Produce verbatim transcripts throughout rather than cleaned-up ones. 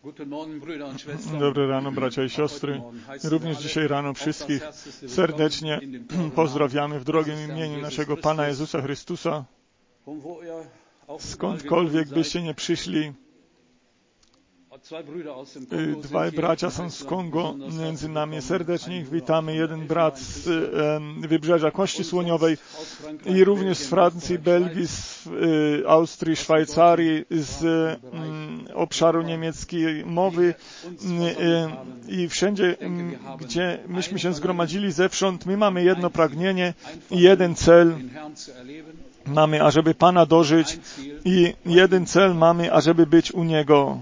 Dobre rano, bracia i siostry. Również dzisiaj rano wszystkich serdecznie pozdrawiamy w drogim imieniu naszego Pana Jezusa Chrystusa. Skądkolwiek byście nie przyszli, dwaj bracia są z Kongo, między nami serdecznie ich witamy. Jeden brat z e, wybrzeża Kości Słoniowej i również z Francji, Belgii, z e, Austrii, Szwajcarii, z e, obszaru niemieckiej mowy e, i wszędzie, m, gdzie myśmy się zgromadzili zewsząd, my mamy jedno pragnienie i jeden cel. Mamy, ażeby Pana dożyć i jeden cel mamy, ażeby być u Niego.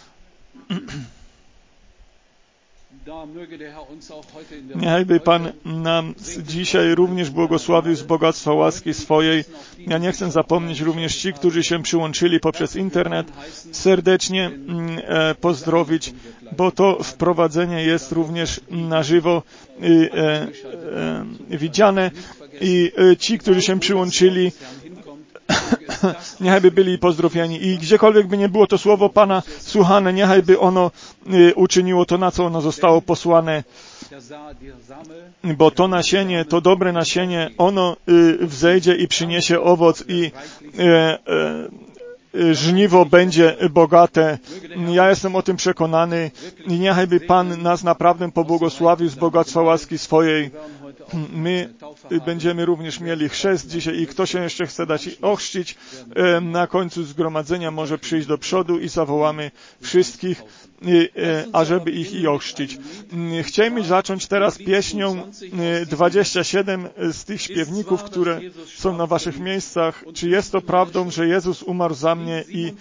Niechby Pan nam dzisiaj również błogosławił z bogactwa łaski swojej. Ja nie chcę zapomnieć również ci, którzy się przyłączyli poprzez internet, serdecznie e, pozdrowić, bo to wprowadzenie jest również na żywo e, e, e, widziane i e, ci, którzy się przyłączyli, niechaj by byli pozdrowieni i gdziekolwiek by nie było to słowo Pana słuchane, niechaj by ono y, uczyniło to, na co ono zostało posłane, bo to nasienie, to dobre nasienie, ono y, wzejdzie i przyniesie owoc i y, y, żniwo będzie bogate. Ja jestem o tym przekonany i niechaj by Pan nas naprawdę pobłogosławił z bogactwa łaski swojej. My będziemy również mieli chrzest dzisiaj i kto się jeszcze chce dać ochrzcić, na końcu zgromadzenia może przyjść do przodu i zawołamy wszystkich, ażeby ich i ochrzcić. Chcielibyśmy zacząć teraz pieśnią dwadzieścia siedem z tych śpiewników, które są na waszych miejscach. Czy jest to prawdą, że Jezus umarł za mnie i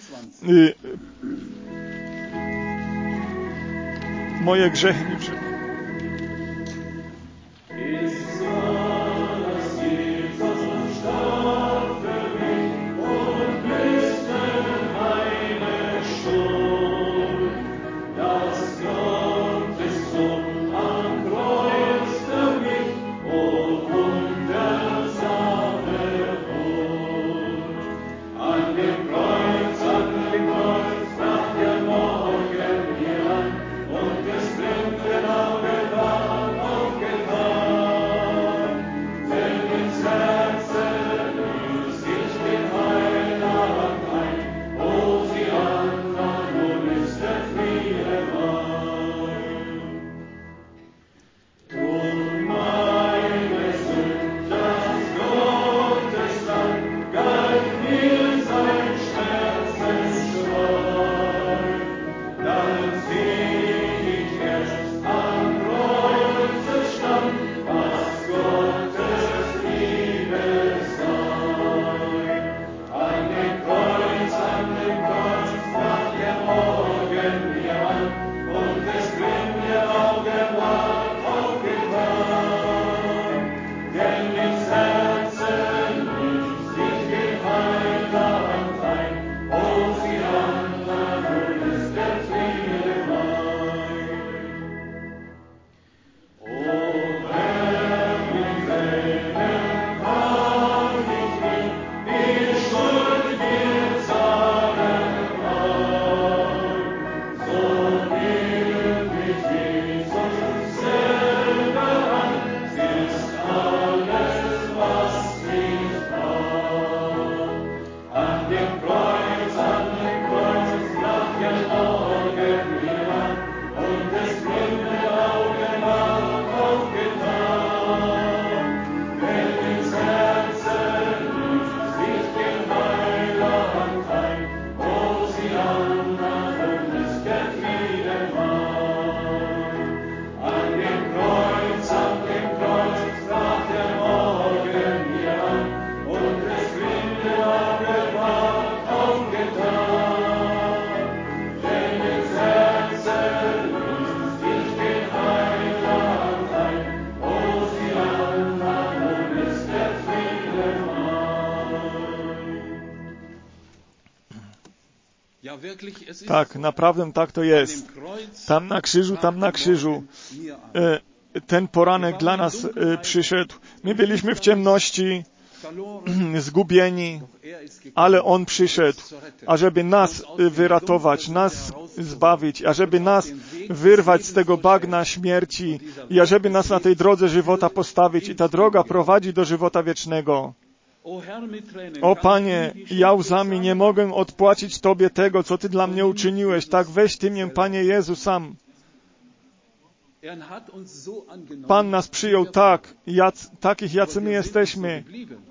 moje grzechy mi przebaczył? Tak, naprawdę tak to jest. Tam na krzyżu, tam na krzyżu. Ten poranek dla nas przyszedł. My byliśmy w ciemności, zgubieni, ale On przyszedł, ażeby nas wyratować, nas zbawić, ażeby nas wyrwać z tego bagna śmierci i ażeby nas na tej drodze żywota postawić. I ta droga prowadzi do żywota wiecznego. O Panie, ja łzami nie mogę odpłacić Tobie tego, co Ty dla mnie uczyniłeś. Tak weź Ty mnie, Panie Jezu, sam. Pan nas przyjął tak, jac, takich, jacy my jesteśmy.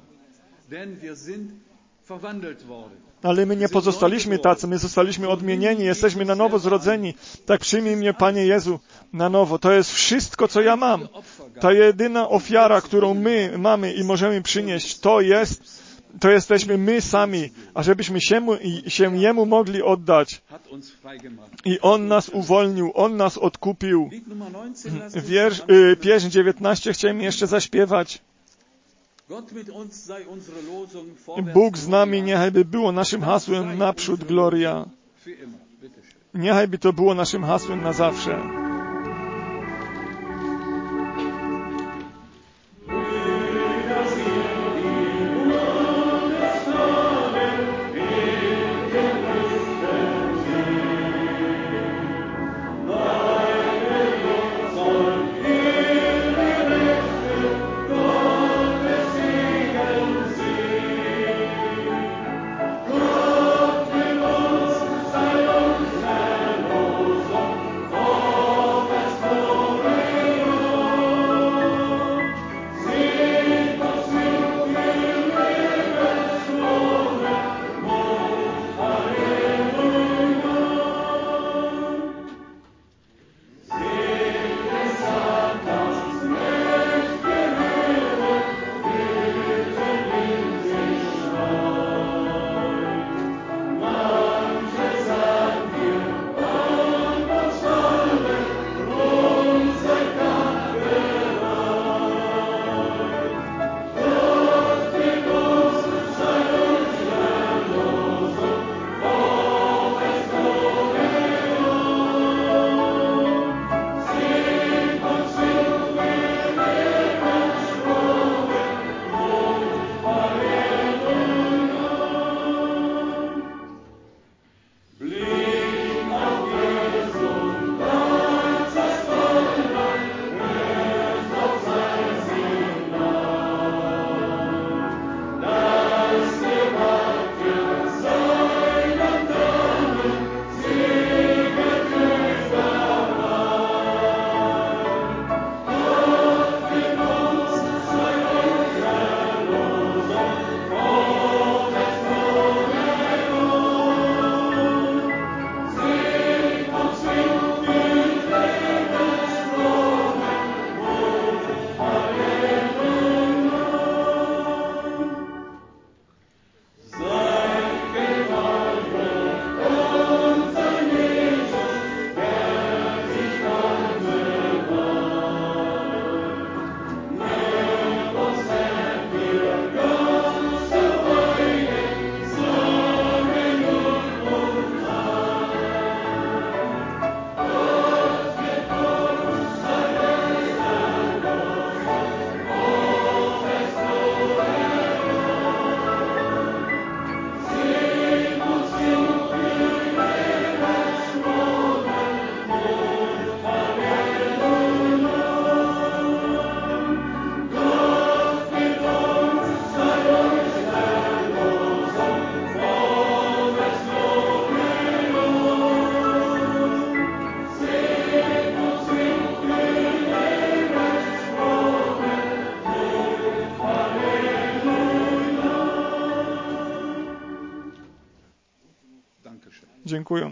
Ale my nie pozostaliśmy tacy, my zostaliśmy odmienieni, jesteśmy na nowo zrodzeni. Tak przyjmij mnie, Panie Jezu, na nowo. To jest wszystko, co ja mam. Ta jedyna ofiara, którą my mamy i możemy przynieść, to jest, to jesteśmy my sami, ażebyśmy się, się Jemu mogli oddać. I On nas uwolnił, On nas odkupił. Wiersz, y, pieśń dziewiętnaście chciałem jeszcze zaśpiewać. Bóg z nami, niechaj by było naszym hasłem naprzód, gloria. Niechaj by to było naszym hasłem na zawsze. Dziękuję.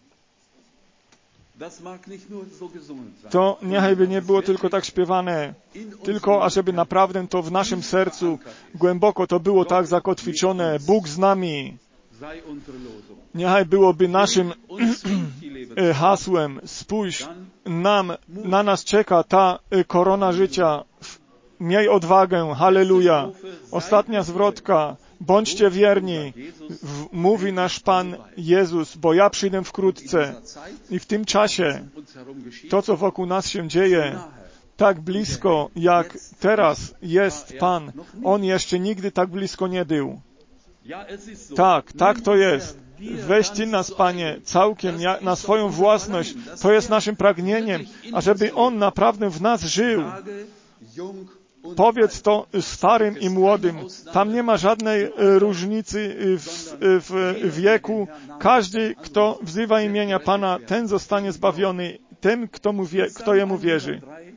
To niechaj by nie było tylko tak śpiewane, tylko ażeby naprawdę to w naszym sercu głęboko to było tak zakotwiczone. Bóg z nami. Niechaj byłoby naszym hasłem. Spójrz, nam, na nas czeka ta korona życia. Miej odwagę. Halleluja. Ostatnia zwrotka. Bądźcie wierni, w, mówi nasz Pan Jezus, bo ja przyjdę wkrótce. I w tym czasie to, co wokół nas się dzieje, tak blisko, jak teraz jest Pan, On jeszcze nigdy tak blisko nie był. Tak, tak to jest. weź Ty nas, Panie, całkiem na swoją własność. To jest naszym pragnieniem, ażeby On naprawdę w nas żył. Powiedz to starym i młodym. Tam nie ma żadnej różnicy w, w wieku. Każdy, kto wzywa imienia Pana, ten zostanie zbawiony. Ten, kto, mu wie, kto Jemu wierzy.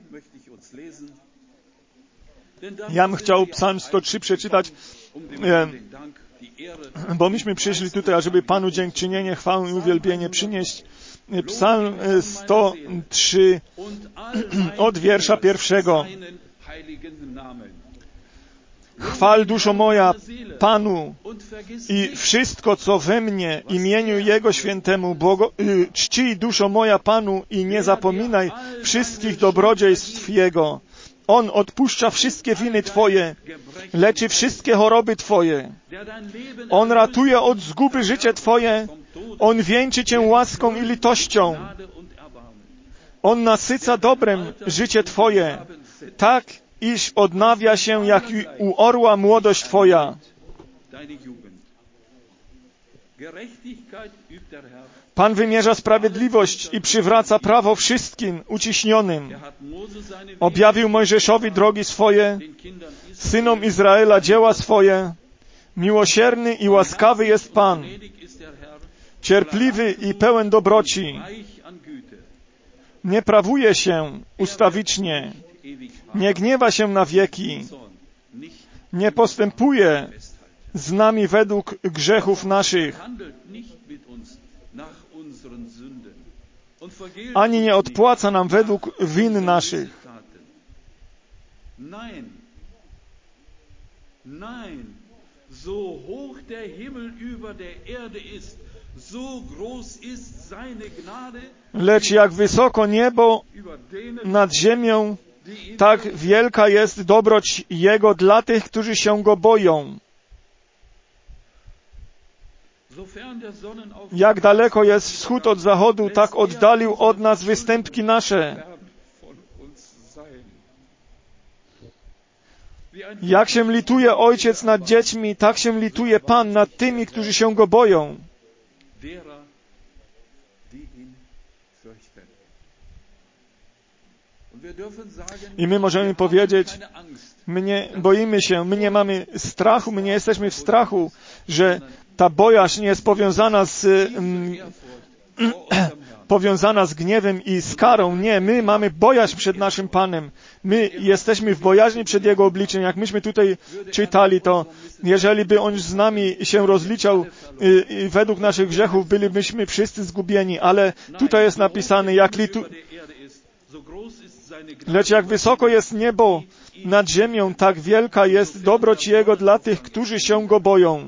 Ja bym chciał Psalm sto trzy przeczytać, bo myśmy przyszli tutaj, ażeby Panu dziękczynienie, chwałę i uwielbienie przynieść. Psalm sto trzy od wiersza pierwszego. Chwal, duszo moja, Panu i wszystko, co we mnie, imieniu Jego świętemu, Bogo, y, czcij, duszo moja, Panu i nie zapominaj wszystkich dobrodziejstw Jego. On odpuszcza wszystkie winy Twoje, leczy wszystkie choroby Twoje. On ratuje od zguby życie Twoje. On wieńczy Cię łaską i litością. On nasyca dobrem życie Twoje, tak iż odnawia się jak u orła młodość Twoja. Pan wymierza sprawiedliwość i przywraca prawo wszystkim uciśnionym. Objawił Mojżeszowi drogi swoje, synom Izraela dzieła swoje. Miłosierny i łaskawy jest Pan, cierpliwy i pełen dobroci. Nie prawuje się ustawicznie, nie gniewa się na wieki, nie postępuje z nami według grzechów naszych, ani nie odpłaca nam według win naszych. Lecz jak wysoko niebo nad ziemią, tak wielka jest dobroć Jego dla tych, którzy się Go boją. Jak daleko jest wschód od zachodu, tak oddalił od nas występki nasze. Jak się lituje Ojciec nad dziećmi, tak się lituje Pan nad tymi, którzy się Go boją. I my możemy powiedzieć, my nie boimy się, my nie mamy strachu, my nie jesteśmy w strachu, że ta bojaźń jest powiązana z mm, powiązana z gniewem i z karą. Nie, my mamy bojaźń przed naszym Panem. My jesteśmy w bojaźni przed Jego obliczem. Jak myśmy tutaj czytali, to jeżeli by On z nami się rozliczał y, y, według naszych grzechów, bylibyśmy wszyscy zgubieni. Ale tutaj jest napisane, jak litu... Lecz jak wysoko jest niebo nad ziemią, tak wielka jest dobroć Jego dla tych, którzy się Go boją.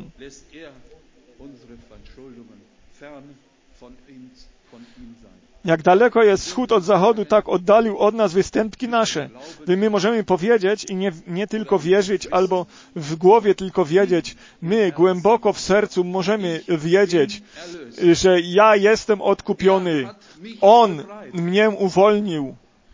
Jak daleko jest wschód od zachodu, tak oddalił od nas występki nasze. Gdy my możemy powiedzieć i nie, nie tylko wierzyć, albo w głowie tylko wiedzieć, my głęboko w sercu możemy wiedzieć, że ja jestem odkupiony. On mnie uwolnił.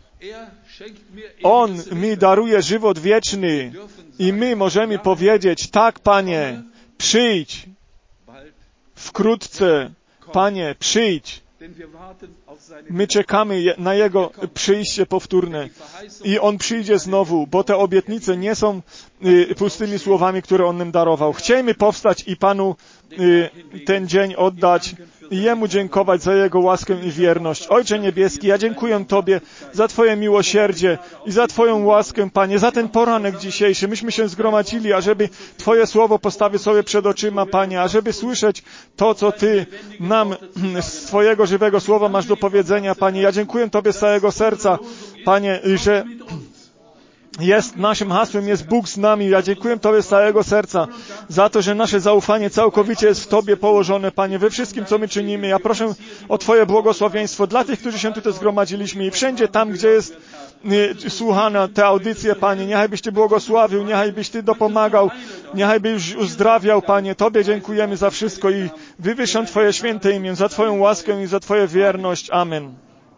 On mi daruje żywot wieczny. I my możemy powiedzieć, tak, Panie, przyjdź. Wkrótce, Panie, przyjdź. My czekamy na Jego przyjście powtórne i On przyjdzie znowu, bo te obietnice nie są y, pustymi słowami, które On nam darował. Chciejmy powstać i Panu y, ten dzień oddać i Jemu dziękować za Jego łaskę i wierność. Ojcze Niebieski, ja dziękuję Tobie za Twoje miłosierdzie i za Twoją łaskę, Panie, za ten poranek dzisiejszy. Myśmy się zgromadzili, ażeby Twoje słowo postawić sobie przed oczyma, Panie, ażeby słyszeć to, co Ty nam z Twojego żywego słowa masz do powiedzenia, Panie. Ja dziękuję Tobie z całego serca, Panie, że jest naszym hasłem, jest Bóg z nami. Ja dziękuję Tobie z całego serca za to, że nasze zaufanie całkowicie jest w Tobie położone, Panie, we wszystkim, co my czynimy. Ja proszę o Twoje błogosławieństwo dla tych, którzy się tutaj zgromadziliśmy i wszędzie tam, gdzie jest y, słuchana te audycje, Panie. Niechaj byś Ty błogosławił, niechaj byś Ty dopomagał, niechaj byś uzdrawiał, Panie. Tobie dziękujemy za wszystko i wywyższam Twoje święte imię, za Twoją łaskę i za Twoją wierność. Amen.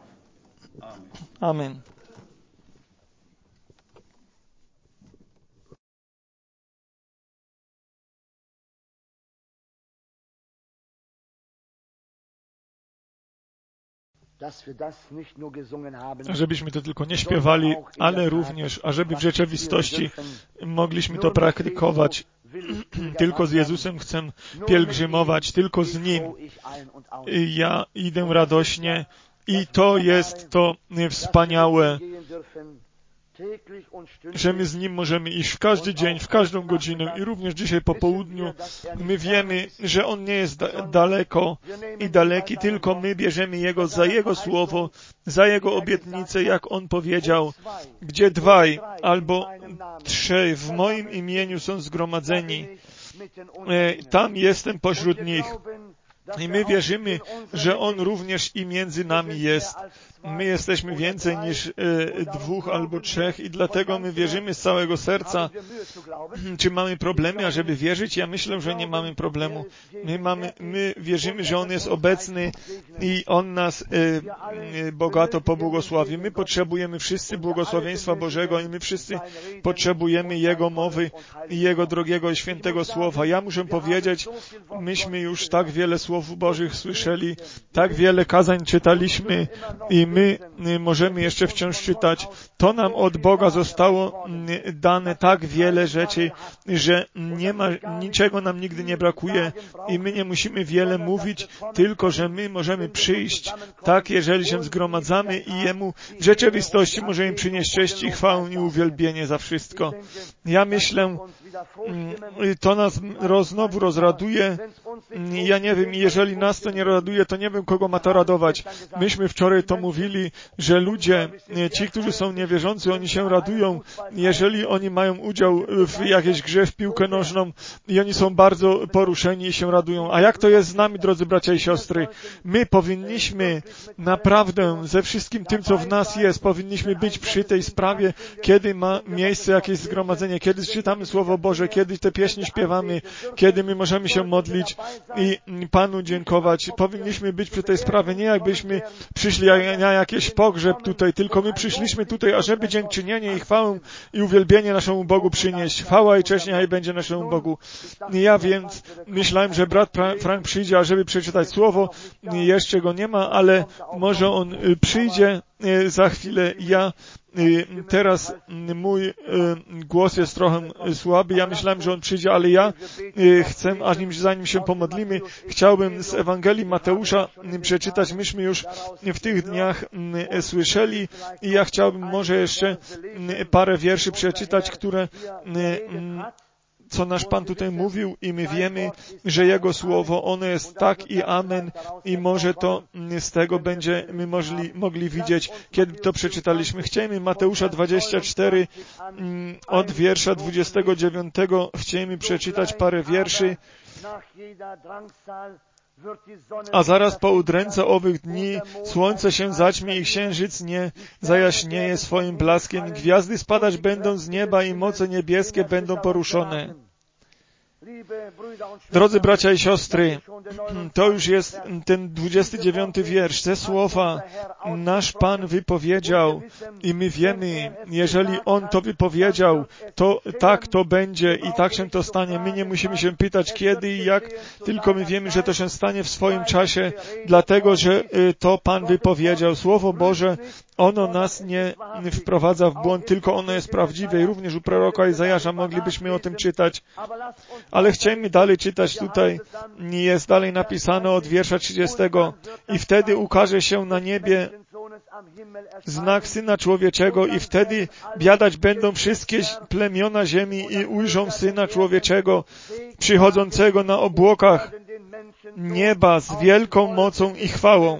Amen. żebyśmy to tylko nie śpiewali, ale również, ażeby w rzeczywistości mogliśmy to praktykować. Tylko z Jezusem chcę pielgrzymować, tylko z Nim ja idę radośnie i to jest to wspaniałe, że my z Nim możemy iść w każdy dzień, w każdą godzinę i również dzisiaj po południu. My wiemy, że On nie jest da- daleko i daleki, tylko my bierzemy Jego za Jego słowo, za Jego obietnicę, jak On powiedział, gdzie dwaj albo trzej w moim imieniu są zgromadzeni, tam jestem pośród nich. I my wierzymy, że On również i między nami jest. My jesteśmy więcej niż e, dwóch albo trzech i dlatego my wierzymy z całego serca. Czy mamy problemy, ażeby wierzyć? Ja myślę, że nie mamy problemu. My, mamy, my wierzymy, że On jest obecny i On nas e, e, bogato pobłogosławi. My potrzebujemy wszyscy błogosławieństwa Bożego i my wszyscy potrzebujemy Jego mowy i Jego drogiego i świętego słowa. Ja muszę powiedzieć, myśmy już tak wiele słów Bożych słyszeli, tak wiele kazań czytaliśmy i my możemy jeszcze wciąż czytać. To nam od Boga zostało dane tak wiele rzeczy, że nie ma, niczego nam nigdy nie brakuje i my nie musimy wiele mówić, tylko że my możemy przyjść, tak, jeżeli się zgromadzamy i Jemu w rzeczywistości możemy przynieść cześć i chwałę i uwielbienie za wszystko. Ja myślę, to nas znowu rozraduje. Ja nie wiem, jeżeli nas to nie raduje, to nie wiem, kogo ma to radować. Myśmy wczoraj to mówili, że ludzie, ci, którzy są niewierzący, oni się radują, jeżeli oni mają udział w jakiejś grze w piłkę nożną i oni są bardzo poruszeni i się radują. A jak to jest z nami, drodzy bracia i siostry? My powinniśmy naprawdę ze wszystkim tym, co w nas jest, powinniśmy być przy tej sprawie, kiedy ma miejsce jakieś zgromadzenie, kiedy czytamy Słowo Boże, kiedy te pieśni śpiewamy, kiedy my możemy się modlić i Panu dziękować. Powinniśmy być przy tej sprawie, nie jakbyśmy przyszli na jakiś pogrzeb tutaj, tylko my przyszliśmy tutaj, ażeby dziękczynienie i chwałę i uwielbienie naszemu Bogu przynieść. Chwała i cześć niechaj będzie naszemu Bogu. Ja więc myślałem, że brat Frank przyjdzie, ażeby przeczytać Słowo. Jeszcze go nie ma, ale może on przyjdzie za chwilę. Ja teraz mój głos jest trochę słaby. Ja myślałem, że on przyjdzie, ale ja chcę, aż zanim się pomodlimy, chciałbym z Ewangelii Mateusza przeczytać. Myśmy już w tych dniach słyszeli i ja chciałbym może jeszcze parę wierszy przeczytać, które co nasz Pan tutaj mówił i my wiemy, że Jego Słowo, ono jest tak i amen i może to z tego będziemy mogli, mogli widzieć, kiedy to przeczytaliśmy. Chcielibyśmy Mateusza dwadzieścia cztery od wiersza dwudziestego dziewiątego chcielibyśmy przeczytać parę wierszy. A zaraz po udręce owych dni słońce się zaćmi i księżyc nie zajaśnieje swoim blaskiem. Gwiazdy spadać będą z nieba i moce niebieskie będą poruszone. Drodzy bracia i siostry, to już jest ten dwudziesty dziewiąty wiersz. Te słowa nasz Pan wypowiedział i my wiemy, jeżeli On to wypowiedział, to tak to będzie i tak się to stanie. My nie musimy się pytać kiedy i jak, tylko my wiemy, że to się stanie w swoim czasie, dlatego, że to Pan wypowiedział. Słowo Boże, ono nas nie wprowadza w błąd, tylko ono jest prawdziwe i również u proroka Izajasza moglibyśmy o tym czytać. Ale chcielibyśmy dalej czytać tutaj, jest dalej napisane od wiersza trzydziestego. I wtedy ukaże się na niebie znak Syna Człowieczego i wtedy biadać będą wszystkie plemiona ziemi i ujrzą Syna Człowieczego przychodzącego na obłokach nieba z wielką mocą i chwałą.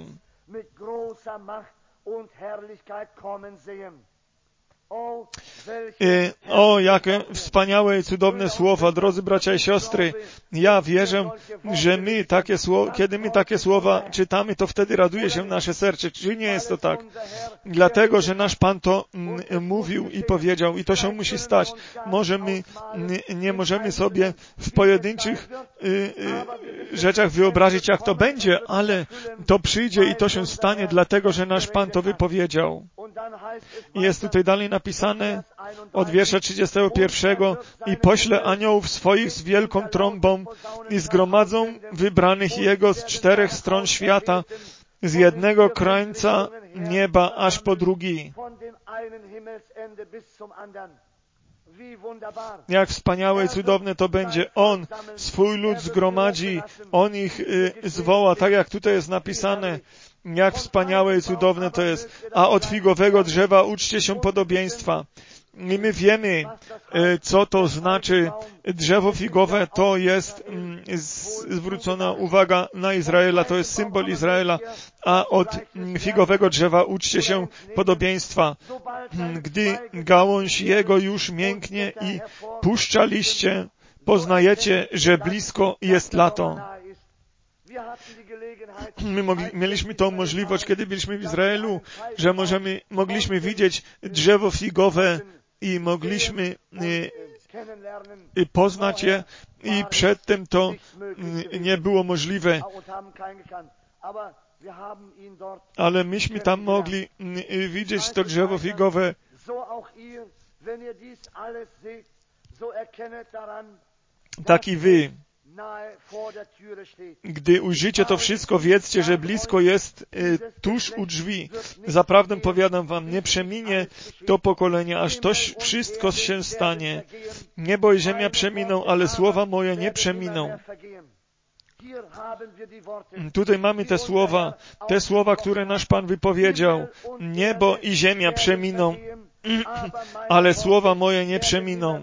O, jakie wspaniałe i cudowne słowa, drodzy bracia i siostry. Ja wierzę, że my takie słowa, kiedy my takie słowa czytamy, to wtedy raduje się nasze serce. Czy nie jest to tak? Dlatego, że nasz Pan to mówił i powiedział i to się musi stać. Może my nie możemy sobie w pojedynczych rzeczach wyobrazić, jak to będzie, ale to przyjdzie i to się stanie, dlatego, że nasz Pan to wypowiedział. I jest tutaj dalej napisane od wiersza trzydziestego pierwszego i pośle aniołów swoich z wielką trąbą i zgromadzą wybranych Jego z czterech stron świata z jednego krańca nieba aż po drugi. Jak wspaniałe i cudowne to będzie. On swój lud zgromadzi, On ich y, zwoła, tak jak tutaj jest napisane. Jak wspaniałe i cudowne to jest. A od figowego drzewa uczcie się podobieństwa. I my wiemy, co to znaczy drzewo figowe. To jest zwrócona uwaga na Izraela, to jest symbol Izraela, a od figowego drzewa uczcie się podobieństwa. Gdy gałąź jego już mięknie i puszcza liście, poznajecie, że blisko jest lato. My mogli, mieliśmy tą możliwość, kiedy byliśmy w Izraelu, że możemy, mogliśmy widzieć drzewo figowe i mogliśmy y, y, poznać je i przedtem to y, nie było możliwe. Ale myśmy tam mogli y, widzieć to drzewo figowe. Tak i wy. Gdy ujrzycie to wszystko, wiedzcie, że blisko jest y, tuż u drzwi. Zaprawdę powiadam wam, nie przeminie to pokolenie, aż to wszystko się stanie. Niebo i ziemia przeminą, ale słowa moje nie przeminą. Tutaj mamy te słowa, te słowa, które nasz Pan wypowiedział. Niebo i ziemia przeminą, ale słowa moje nie przeminą.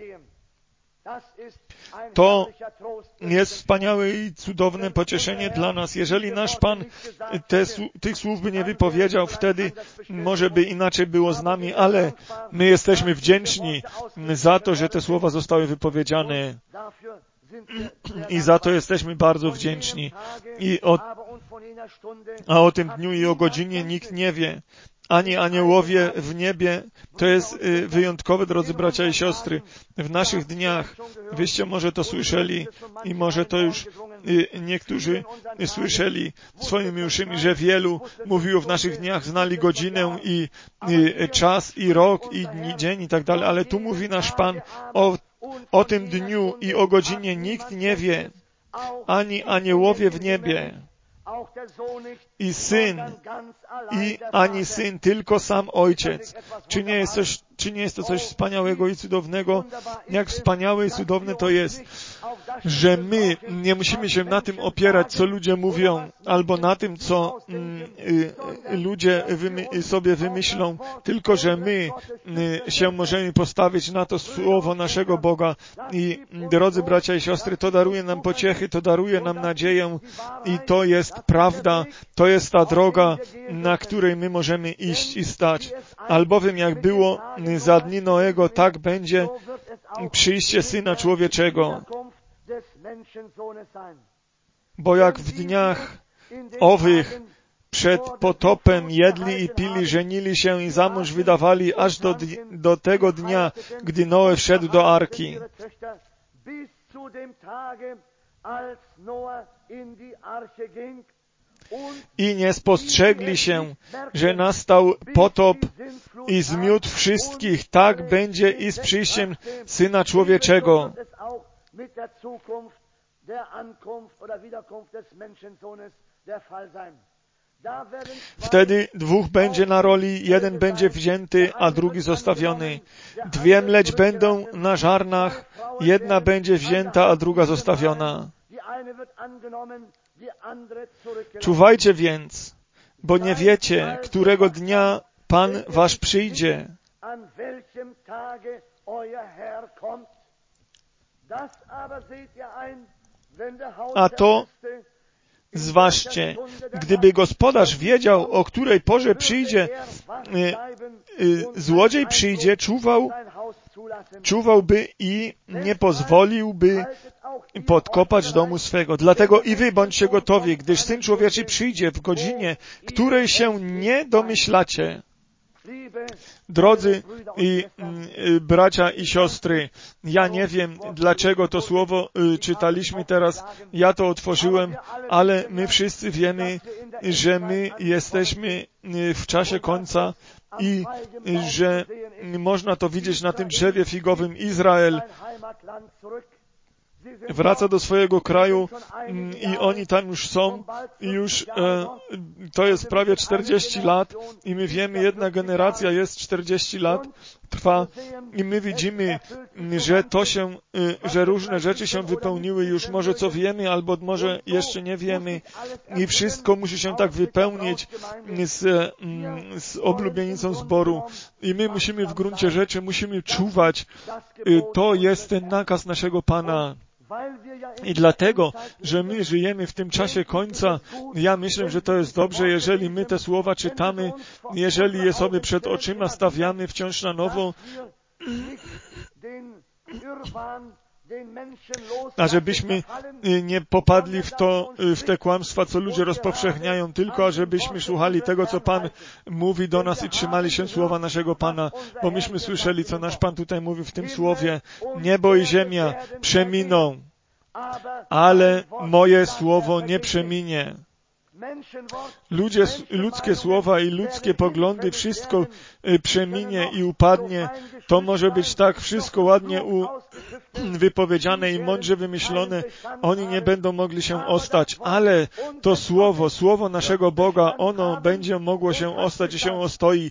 To jest wspaniałe i cudowne pocieszenie dla nas. Jeżeli nasz Pan te, tych słów by nie wypowiedział, wtedy może by inaczej było z nami, ale my jesteśmy wdzięczni za to, że te słowa zostały wypowiedziane. I za to jesteśmy bardzo wdzięczni. I o, a o tym dniu i o godzinie nikt nie wie. Ani aniołowie w niebie. To jest wyjątkowe, drodzy bracia i siostry. W naszych dniach, wyście może to słyszeli i może to już niektórzy słyszeli swoimi uszymi, że wielu mówiło w naszych dniach, znali godzinę i, i czas i rok i dni, dzień i tak dalej, ale tu mówi nasz Pan o, o tym dniu i o godzinie nikt nie wie, ani aniołowie w niebie. I Syn, i ani Syn, tylko sam Ojciec. Czy nie jest coś, czy nie jest to coś wspaniałego i cudownego? Jak wspaniałe i cudowne to jest, że my nie musimy się na tym opierać, co ludzie mówią, albo na tym, co mm, y, ludzie wymy, sobie wymyślą, tylko że my y, się możemy postawić na to słowo naszego Boga. I drodzy bracia i siostry, to daruje nam pociechy, to daruje nam nadzieję i to jest prawda, to jest ta droga, na której my możemy iść i stać. Albowiem jak było za dni Noego, tak będzie przyjście Syna Człowieczego. Bo jak w dniach owych przed potopem jedli i pili, żenili się i za mąż wydawali aż do, do tego dnia, gdy Noe wszedł do arki. I nie spostrzegli się, że nastał potop i zmiótł wszystkich. Tak będzie i z przyjściem Syna Człowieczego. Wtedy dwóch będzie na roli, jeden będzie wzięty, a drugi zostawiony. Dwie mleć będą na żarnach, jedna będzie wzięta, a druga zostawiona. Czuwajcie więc, bo nie wiecie, którego dnia Pan wasz przyjdzie. A to zważcie, gdyby gospodarz wiedział, o której porze przyjdzie, y, y, złodziej przyjdzie, czuwał, czuwałby i nie pozwoliłby podkopać domu swego. Dlatego i wy bądźcie gotowi, gdyż Syn Człowieczy przyjdzie w godzinie, której się nie domyślacie. Drodzy i, y, bracia i siostry, ja nie wiem, dlaczego to słowo y, czytaliśmy teraz, ja to otworzyłem, ale my wszyscy wiemy, że my jesteśmy y, w czasie końca i y, że można to widzieć na tym drzewie figowym. Izrael wraca do swojego kraju i oni tam już są i już e, to jest prawie czterdzieści lat i my wiemy, jedna generacja jest czterdzieści lat, trwa i my widzimy, że to się, że różne rzeczy się wypełniły już, może co wiemy, albo może jeszcze nie wiemy i wszystko musi się tak wypełnić z, z oblubienicą zboru i my musimy w gruncie rzeczy, musimy czuwać. To jest ten nakaz naszego Pana. I dlatego, że my żyjemy w tym czasie końca, ja myślę, że to jest dobrze, jeżeli my te słowa czytamy, jeżeli je sobie przed oczyma stawiamy wciąż na nowo, a żebyśmy nie popadli w to, w te kłamstwa, co ludzie rozpowszechniają, tylko ażebyśmy słuchali tego, co Pan mówi do nas i trzymali się słowa naszego Pana, bo myśmy słyszeli, co nasz Pan tutaj mówi w tym słowie. Niebo i ziemia przeminą, ale moje słowo nie przeminie. Ludzie, ludzkie słowa i ludzkie poglądy, wszystko przeminie i upadnie. To może być tak wszystko ładnie u, wypowiedziane i mądrze wymyślone. Oni nie będą mogli się ostać, ale to słowo, słowo naszego Boga, ono będzie mogło się ostać i się ostoi.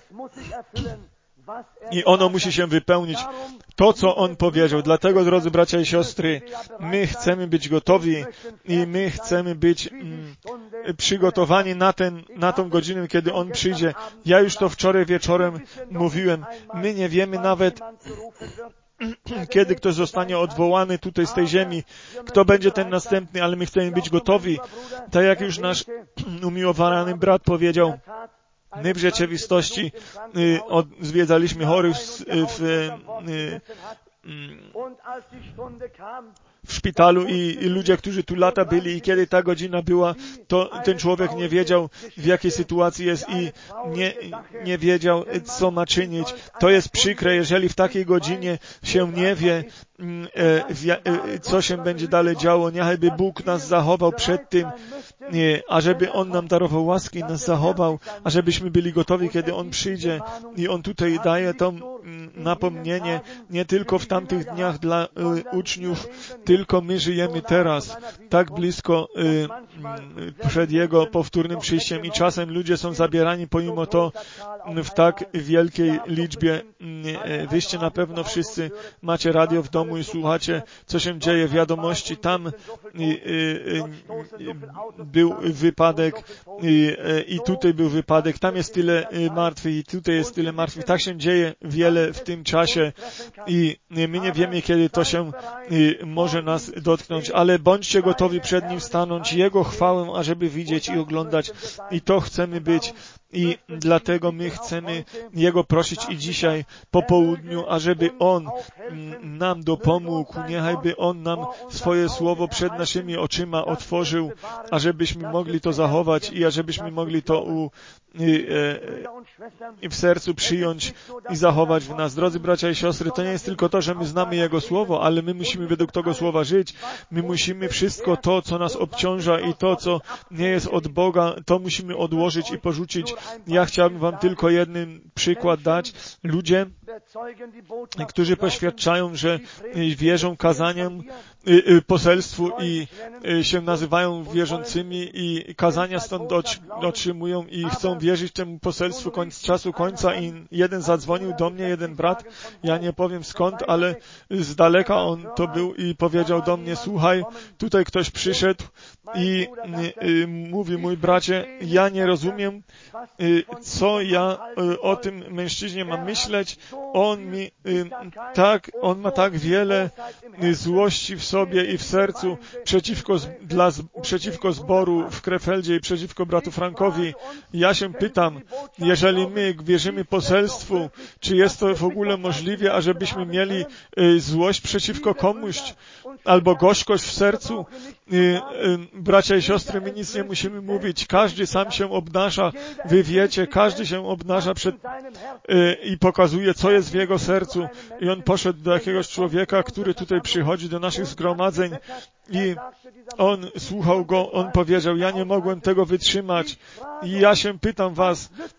I ono musi się wypełnić. To, co On powiedział. Dlatego, drodzy bracia i siostry, my chcemy być gotowi i my chcemy być mm, przygotowani na, ten, na tą godzinę, kiedy On przyjdzie. Ja już to wczoraj wieczorem mówiłem. My nie wiemy nawet, kiedy ktoś zostanie odwołany tutaj z tej ziemi, kto będzie ten następny, ale my chcemy być gotowi. Tak jak już nasz umiłowany brat powiedział, my w rzeczywistości y, od, zwiedzaliśmy chorych w, w, y, w szpitalu i, i ludzie, którzy tu lata byli i kiedy ta godzina była, to ten człowiek nie wiedział, w jakiej sytuacji jest i nie, nie wiedział, co ma czynić. To jest przykre, jeżeli w takiej godzinie się nie wie, co się będzie dalej działo. Niechajby Bóg nas zachował przed tym, ażeby On nam darował łaski i nas zachował, ażebyśmy byli gotowi, kiedy On przyjdzie. I On tutaj daje to napomnienie nie tylko w tamtych dniach dla uczniów, tylko my żyjemy teraz, tak blisko przed Jego powtórnym przyjściem i czasem ludzie są zabierani pomimo to w tak wielkiej liczbie. Wyście na pewno wszyscy macie radio w domu i słuchacie, co się dzieje, wiadomości. Tam był wypadek i tutaj był wypadek, tam jest tyle martwych i tutaj jest tyle martwych. Tak się dzieje wiele w tym czasie i my nie wiemy, kiedy to się może nas dotknąć, ale bądźcie gotowi przed Nim stanąć, Jego chwałę, ażeby widzieć i oglądać. I to chcemy być. I dlatego my chcemy Jego prosić i dzisiaj po południu, ażeby On nam dopomógł, niechajby On nam swoje słowo przed naszymi oczyma otworzył, ażebyśmy mogli to zachować i ażebyśmy mogli to u, i, i w sercu przyjąć i zachować w nas. Drodzy bracia i siostry, to nie jest tylko to, że my znamy Jego słowo, ale my musimy według tego słowa żyć. My musimy wszystko to, co nas obciąża i to, co nie jest od Boga, to musimy odłożyć i porzucić. Ja chciałbym wam tylko jeden przykład dać. Ludzie, którzy poświadczają, że wierzą kazaniom, poselstwu i się nazywają wierzącymi i kazania stąd otrzymują i chcą wierzyć temu poselstwu końc czasu końca i jeden zadzwonił do mnie, jeden brat, ja nie powiem skąd, ale z daleka on to był i powiedział do mnie, słuchaj, tutaj ktoś przyszedł i y, mówi, mój bracie, ja nie rozumiem, y, co ja y, o tym mężczyźnie mam myśleć, on mi y, tak, on ma tak wiele y, złości w sobie i w sercu przeciwko, dla, przeciwko zboru w Krefeldzie i przeciwko bratu Frankowi. Ja się pytam, jeżeli my wierzymy poselstwu, czy jest to w ogóle możliwe, ażebyśmy mieli y, złość przeciwko komuś albo gorzkość w sercu? Y, y, bracia i siostry, my nic nie musimy mówić. Każdy sam się obnaża. Wy wiecie, każdy się obnaża przed, y, i pokazuje, co jest w jego sercu. I on poszedł do jakiegoś człowieka, który tutaj przychodzi do naszych zgromadzeń i on słuchał go, on powiedział, ja nie mogłem tego wytrzymać. I ja się pytam was,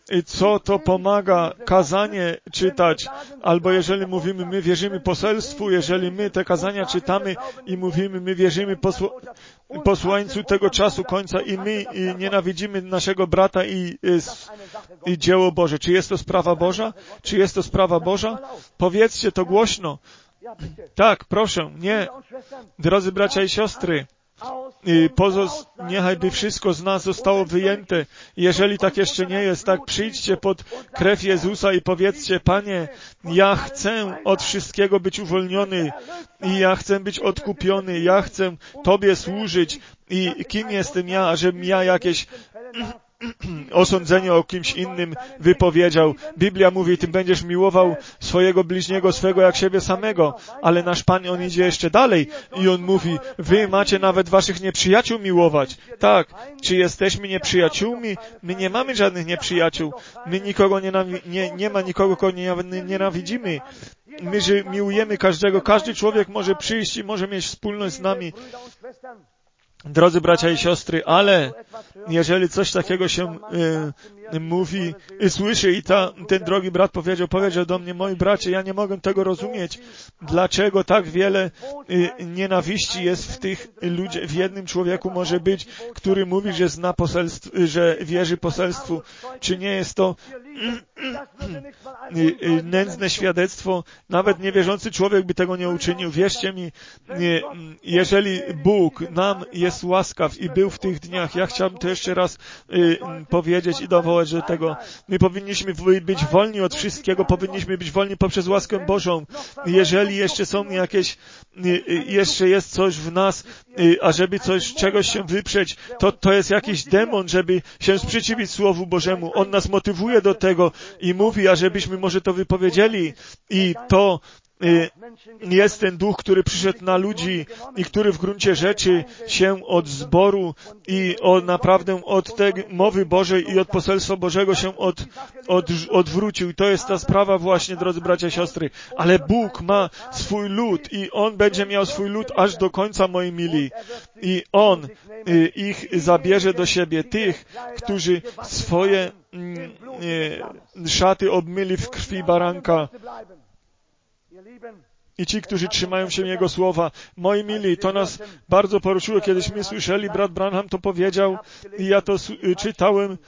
co to pomaga kazanie czytać, albo jeżeli mówimy, my wierzymy poselstwu, jeżeli my te kazania czytamy i mówimy, my wierzymy posł- posłańcu tego czasu końca i my i nienawidzimy naszego brata i, i, i dzieło Boże. Czy jest to sprawa Boża? Czy jest to sprawa Boża? Powiedzcie to głośno. Tak, proszę, nie. Drodzy bracia i siostry, Pozos, niechajby wszystko z nas zostało wyjęte. Jeżeli tak jeszcze nie jest, tak przyjdźcie pod krew Jezusa i powiedzcie, Panie, ja chcę od wszystkiego być uwolniony i ja chcę być odkupiony, ja chcę Tobie służyć i kim jestem ja, ażebym ja jakieś osądzenie o kimś innym wypowiedział. Biblia mówi, Ty będziesz miłował swojego bliźniego, swego jak siebie samego, ale nasz Pan, On idzie jeszcze dalej i On mówi, Wy macie nawet Waszych nieprzyjaciół miłować. Tak, czy jesteśmy nieprzyjaciółmi? My nie mamy żadnych nieprzyjaciół. My nikogo nie, nie, nie ma nikogo, kogo nie, nienawidzimy. My że miłujemy każdego. Każdy człowiek może przyjść i może mieć wspólność z nami. Drodzy bracia i siostry, ale jeżeli coś takiego się y, mówi, y, słyszy i ta, ten drogi brat powiedział, powiedział do mnie, moi bracie, ja nie mogę tego rozumieć, dlaczego tak wiele y, nienawiści jest w tych ludziach, w jednym człowieku może być, który mówi, że zna poselstwo, że wierzy poselstwu, czy nie jest to y, y, nędzne świadectwo, nawet niewierzący człowiek by tego nie uczynił. Wierzcie mi, y, jeżeli Bóg nam jest łaskaw i był w tych dniach. Ja chciałbym to jeszcze raz y, powiedzieć i dowołać do tego. My powinniśmy być wolni od wszystkiego, powinniśmy być wolni poprzez łaskę Bożą. Jeżeli jeszcze są jakieś, y, y, jeszcze jest coś w nas, y, ażeby coś, czegoś się wyprzeć, to to jest jakiś demon, żeby się sprzeciwić Słowu Bożemu. On nas motywuje do tego i mówi, ażebyśmy może to wypowiedzieli i to jest ten duch, który przyszedł na ludzi i który w gruncie rzeczy się od zboru i od, naprawdę od tej mowy Bożej i od poselstwa Bożego się od, od, odwrócił. I to jest ta sprawa właśnie, drodzy bracia i siostry. Ale Bóg ma swój lud i On będzie miał swój lud aż do końca, moi mili. I On y, ich zabierze do siebie, tych, którzy swoje y, szaty obmyli w krwi baranka. I ci, którzy trzymają się Jego słowa. Moi mili, to nas bardzo poruszyło, kiedyśmy słyszeli, brat Branham to powiedział i ja to czytałem.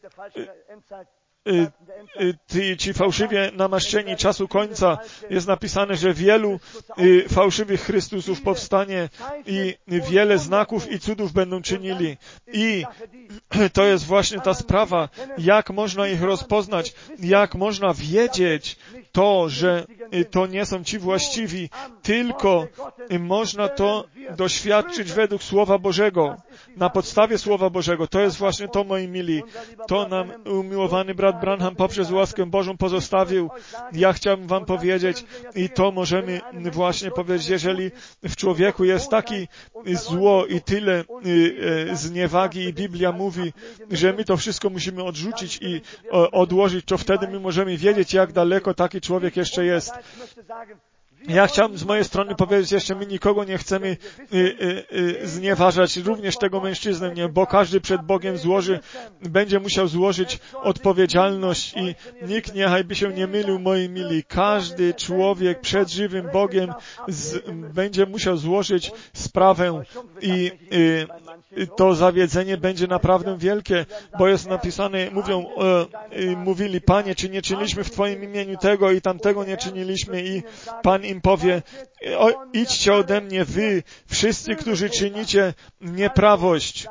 Ci, ci fałszywie namaszczeni czasu końca, jest napisane, że wielu fałszywych Chrystusów powstanie i wiele znaków i cudów będą czynili. I to jest właśnie ta sprawa, jak można ich rozpoznać, jak można wiedzieć to, że to nie są ci właściwi, tylko można to doświadczyć według Słowa Bożego, na podstawie Słowa Bożego. To jest właśnie to, moi mili. To nam umiłowany brat Branham poprzez łaskę Bożą pozostawił. Ja chciałbym wam powiedzieć i to możemy właśnie powiedzieć, jeżeli w człowieku jest taki zło i tyle zniewagi i Biblia mówi, że my to wszystko musimy odrzucić i odłożyć, to wtedy my możemy wiedzieć, jak daleko taki człowiek jeszcze jest. Ja chciałem z mojej strony powiedzieć jeszcze, my nikogo nie chcemy y, y, y, znieważać, również tego mężczyznę, nie, bo każdy przed Bogiem złoży, będzie musiał złożyć odpowiedzialność i nikt niechaj by się nie mylił, moi mili. Każdy człowiek przed żywym Bogiem z, będzie musiał złożyć sprawę i y, to zawiedzenie będzie naprawdę wielkie, bo jest napisane, mówią, y, y, mówili, Panie, czy nie czyniliśmy w Twoim imieniu tego i tamtego nie czyniliśmy i Pan im powie, o, idźcie ode mnie wy, wszyscy, którzy czynicie nieprawość.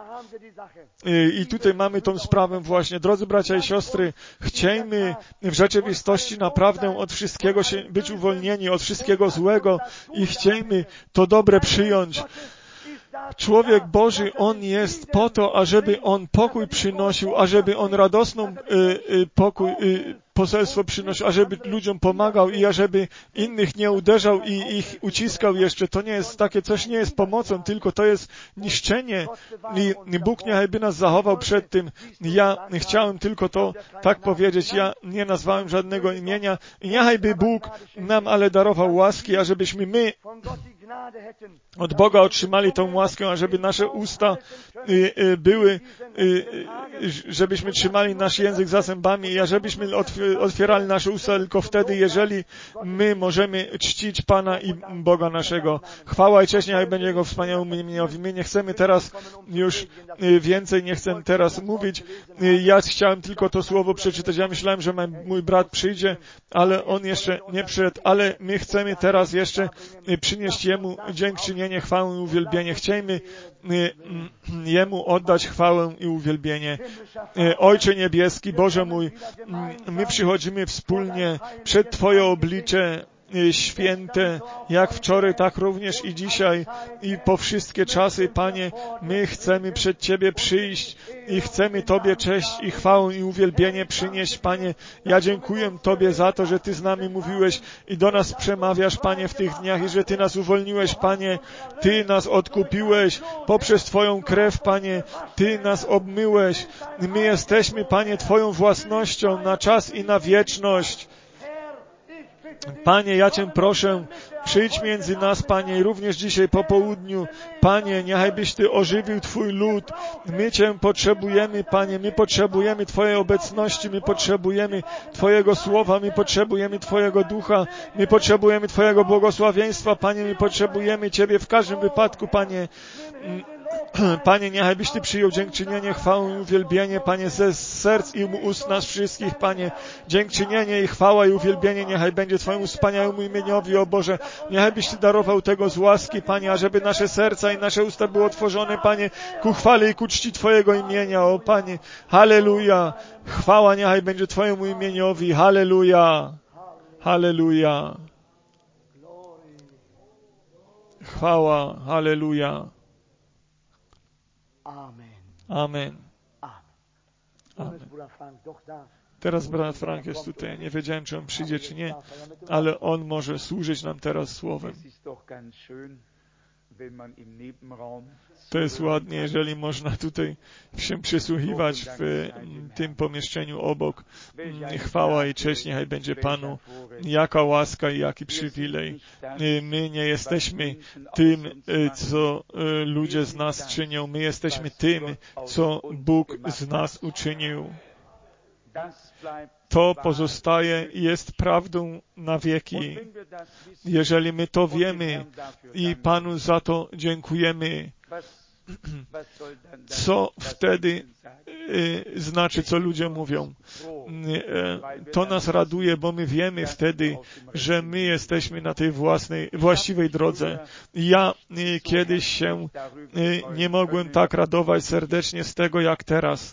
I tutaj mamy tą sprawę właśnie. Drodzy bracia i siostry, chciejmy w rzeczywistości naprawdę od wszystkiego się być uwolnieni, od wszystkiego złego i chciejmy to dobre przyjąć. Człowiek Boży, On jest po to, ażeby On pokój przynosił, ażeby On radosną y, y, pokój, y, poselstwo przynosił, ażeby ludziom pomagał i ażeby innych nie uderzał i ich uciskał jeszcze. To nie jest takie, coś nie jest pomocą, tylko to jest niszczenie i Bóg niechajby nas zachował przed tym. Ja chciałem tylko to tak powiedzieć, ja nie nazwałem żadnego imienia i niechajby Bóg nam ale darował łaski, ażebyśmy my od Boga otrzymali tą łaskę, ażeby nasze usta y, y, były, y, y, żebyśmy trzymali nasz język za zębami i ażebyśmy otwierali nasze usta tylko wtedy, jeżeli my możemy czcić Pana i Boga naszego. Chwała i cześć niechaj będzie Jego wspaniałemu imieniowi. My nie chcemy teraz już y, więcej, nie chcę teraz mówić. Y, ja chciałem tylko to słowo przeczytać. Ja myślałem, że mój brat przyjdzie, ale on jeszcze nie przyszedł, ale my chcemy teraz jeszcze y, przynieść Jemu dziękczynienie, chwałę i uwielbienie. Chciejmy Jemu oddać chwałę i uwielbienie. Ojcze Niebieski, Boże mój, my przychodzimy wspólnie przed Twoje oblicze święte, jak wczoraj, tak również i dzisiaj i po wszystkie czasy, Panie, my chcemy przed Ciebie przyjść i chcemy Tobie cześć i chwałę i uwielbienie przynieść, Panie. Ja dziękuję Tobie za to, że Ty z nami mówiłeś i do nas przemawiasz, Panie, w tych dniach i że Ty nas uwolniłeś, Panie. Ty nas odkupiłeś poprzez Twoją krew, Panie. Ty nas obmyłeś. My jesteśmy, Panie, Twoją własnością na czas i na wieczność. Panie, ja Cię proszę, przyjdź między nas, Panie, i również dzisiaj po południu. Panie, niechajbyś Ty ożywił Twój lud. My Cię potrzebujemy, Panie, my potrzebujemy Twojej obecności, my potrzebujemy Twojego słowa, my potrzebujemy Twojego ducha, my potrzebujemy Twojego błogosławieństwa, Panie, my potrzebujemy Ciebie w każdym wypadku, Panie. Panie, niechajbyś Ty przyjął dziękczynienie, chwałę i uwielbienie, Panie, ze serc i ust nas wszystkich, Panie. Dziękczynienie i chwała i uwielbienie niechaj będzie Twojemu wspaniałemu imieniowi, o Boże. Niechajbyś Ty darował tego z łaski, Panie, ażeby nasze serca i nasze usta były otworzone, Panie, ku chwale i ku czci Twojego imienia, o Panie. Halleluja. Chwała niechaj będzie Twojemu imieniowi. Halleluja. Halleluja. Chwała. Halleluja. Amen. Amen. Teraz brat Frank jest tutaj. Nie wiedziałem, czy on przyjdzie, czy nie, ale on może służyć nam teraz słowem. To jest ładnie, jeżeli można tutaj się przysłuchiwać w tym pomieszczeniu obok. Chwała i cześć niechaj będzie Panu. Jaka łaska i jaki przywilej. My nie jesteśmy tym, co ludzie z nas czynią. My jesteśmy tym, co Bóg z nas uczynił. To pozostaje i jest prawdą na wieki. Jeżeli my to wiemy i Panu za to dziękujemy, co wtedy y, znaczy, co ludzie mówią? Y, to nas raduje, bo my wiemy wtedy, że my jesteśmy na tej własnej, właściwej drodze. Ja y, kiedyś się y, nie mogłem tak radować serdecznie z tego, jak teraz.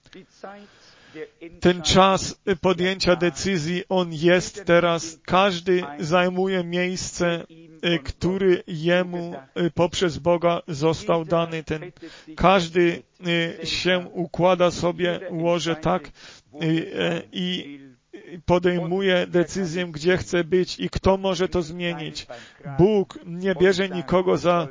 Ten czas podjęcia decyzji, on jest teraz. Każdy zajmuje miejsce, który jemu poprzez Boga został dany. Ten, każdy się układa sobie łoże tak i podejmuje decyzję, gdzie chce być i kto może to zmienić. Bóg nie bierze nikogo za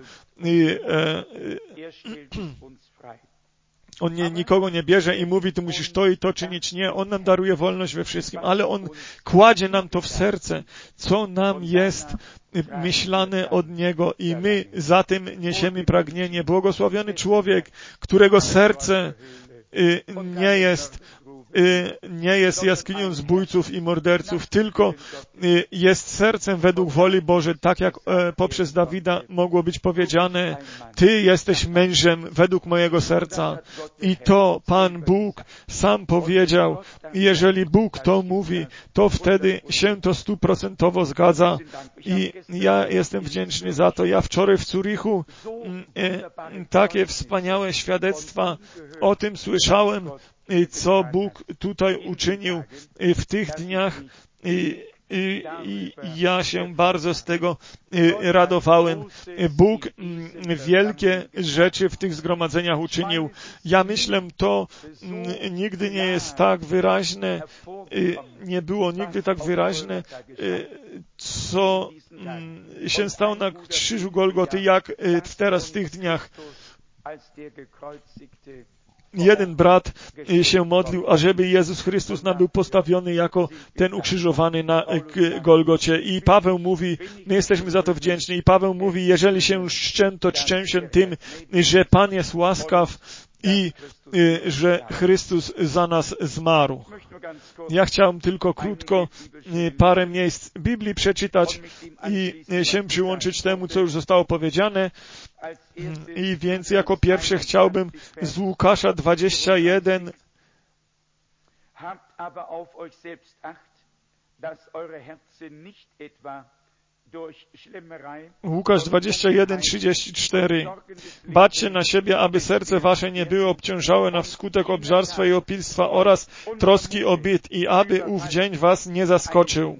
On nie, nikogo nie bierze i mówi, ty musisz to i to czynić. Nie, On nam daruje wolność we wszystkim, ale On kładzie nam to w serce, co nam jest myślane od Niego i my za tym niesiemy pragnienie. Błogosławiony człowiek, którego serce nie jest nie jest jaskinią zbójców i morderców, tylko jest sercem według woli Bożej, tak jak poprzez Dawida mogło być powiedziane, Ty jesteś mężem według mojego serca. I to Pan Bóg sam powiedział. I jeżeli Bóg to mówi, to wtedy się to stuprocentowo zgadza. I ja jestem wdzięczny za to. Ja wczoraj w Zurichu takie wspaniałe świadectwa o tym słyszałem, co Bóg tutaj uczynił w tych dniach i, i, i ja się bardzo z tego radowałem. Bóg wielkie rzeczy w tych zgromadzeniach uczynił. Ja myślę, to nigdy nie jest tak wyraźne, nie było nigdy tak wyraźne, co się stało na krzyżu Golgoty, jak teraz w tych dniach. jeden brat się modlił, ażeby Jezus Chrystus nam był postawiony jako ten ukrzyżowany na Golgocie. I Paweł mówi, my jesteśmy za to wdzięczni, i Paweł mówi, jeżeli się czczę, to czczę się tym, że Pan jest łaskaw i y, że Chrystus za nas zmarł. Ja chciałem tylko krótko y, parę miejsc Biblii przeczytać i y, się przyłączyć temu, co już zostało powiedziane. I więc jako pierwsze chciałbym z Łukasza dwadzieścia jeden Łukasz dwadzieścia jeden, trzydzieści cztery. Baczcie na siebie, aby serce wasze nie było obciążałe na wskutek obżarstwa i opilstwa oraz troski o byt i aby ów dzień was nie zaskoczył.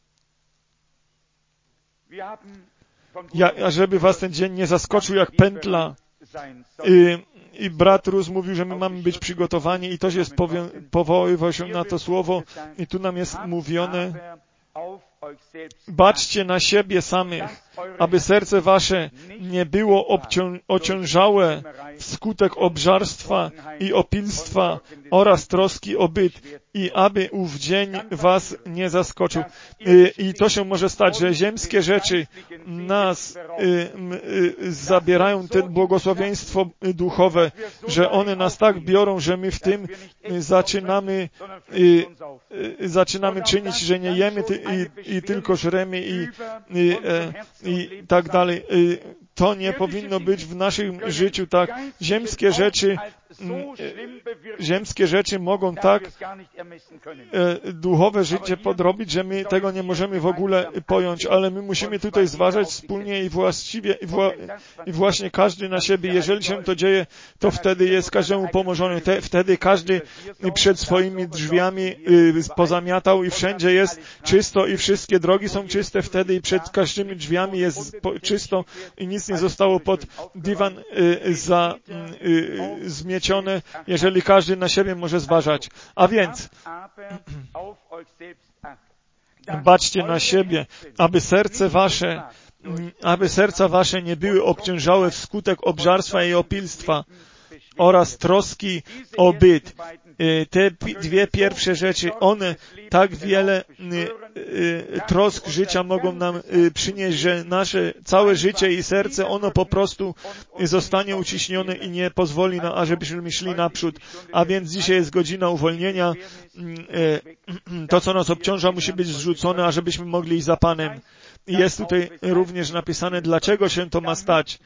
Ja, żeby was ten dzień nie zaskoczył jak pętla. I, i brat Rus mówił, że my mamy być przygotowani i to jest powią- powoływał się na to słowo i tu nam jest mówione: baczcie na siebie samych, aby serce wasze nie było obcią- ociążałe wskutek obżarstwa i opilstwa oraz troski o byt i aby ów dzień was nie zaskoczył. I, i to się może stać, że ziemskie rzeczy nas y, y, zabierają te błogosławieństwo duchowe, że one nas tak biorą, że my w tym zaczynamy y, y, zaczynamy czynić, że nie jemy ty, i, i tylko żremy i, i, i tak dalej. To nie powinno być w naszym życiu tak. Ziemskie rzeczy, ziemskie rzeczy mogą tak duchowe życie podrobić, że my tego nie możemy w ogóle pojąć, ale my musimy tutaj zważać wspólnie i właściwie, i, wła, i właśnie każdy na siebie. Jeżeli się to dzieje, to wtedy jest każdemu pomożony. Te, wtedy każdy przed swoimi drzwiami pozamiatał i wszędzie jest czysto i wszystkie drogi są czyste wtedy i przed każdymi drzwiami jest czysto i nic nie zostało pod dywan y, za, y, zmiecione, jeżeli każdy na siebie może zważać. A więc baczcie na siebie, aby serce wasze, aby serca wasze nie były obciążałe wskutek obżarstwa i opilstwa oraz troski o byt. Te dwie pierwsze rzeczy, one tak wiele trosk życia mogą nam przynieść, że nasze całe życie i serce, ono po prostu zostanie uciśnione i nie pozwoli nam, ażebyśmy szli naprzód. A więc dzisiaj jest godzina uwolnienia. To, co nas obciąża, musi być zrzucone, ażebyśmy mogli iść za Panem. I jest tutaj również napisane, dlaczego się to ma stać.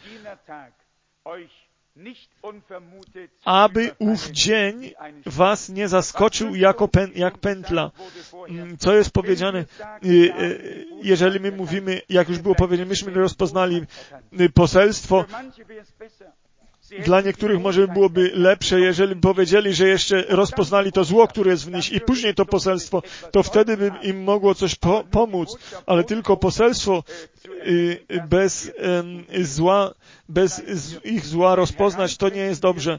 Aby ów dzień was nie zaskoczył jako pę, jak pętla. Co jest powiedziane, jeżeli my mówimy, jak już było powiedziane, myśmy rozpoznali poselstwo. Dla niektórych może byłoby lepsze, jeżeli by powiedzieli, że jeszcze rozpoznali to zło, które jest w nich i później to poselstwo, to wtedy by im mogło coś po, pomóc, ale tylko poselstwo y, bez y, zła, bez ich zła rozpoznać, to nie jest dobrze.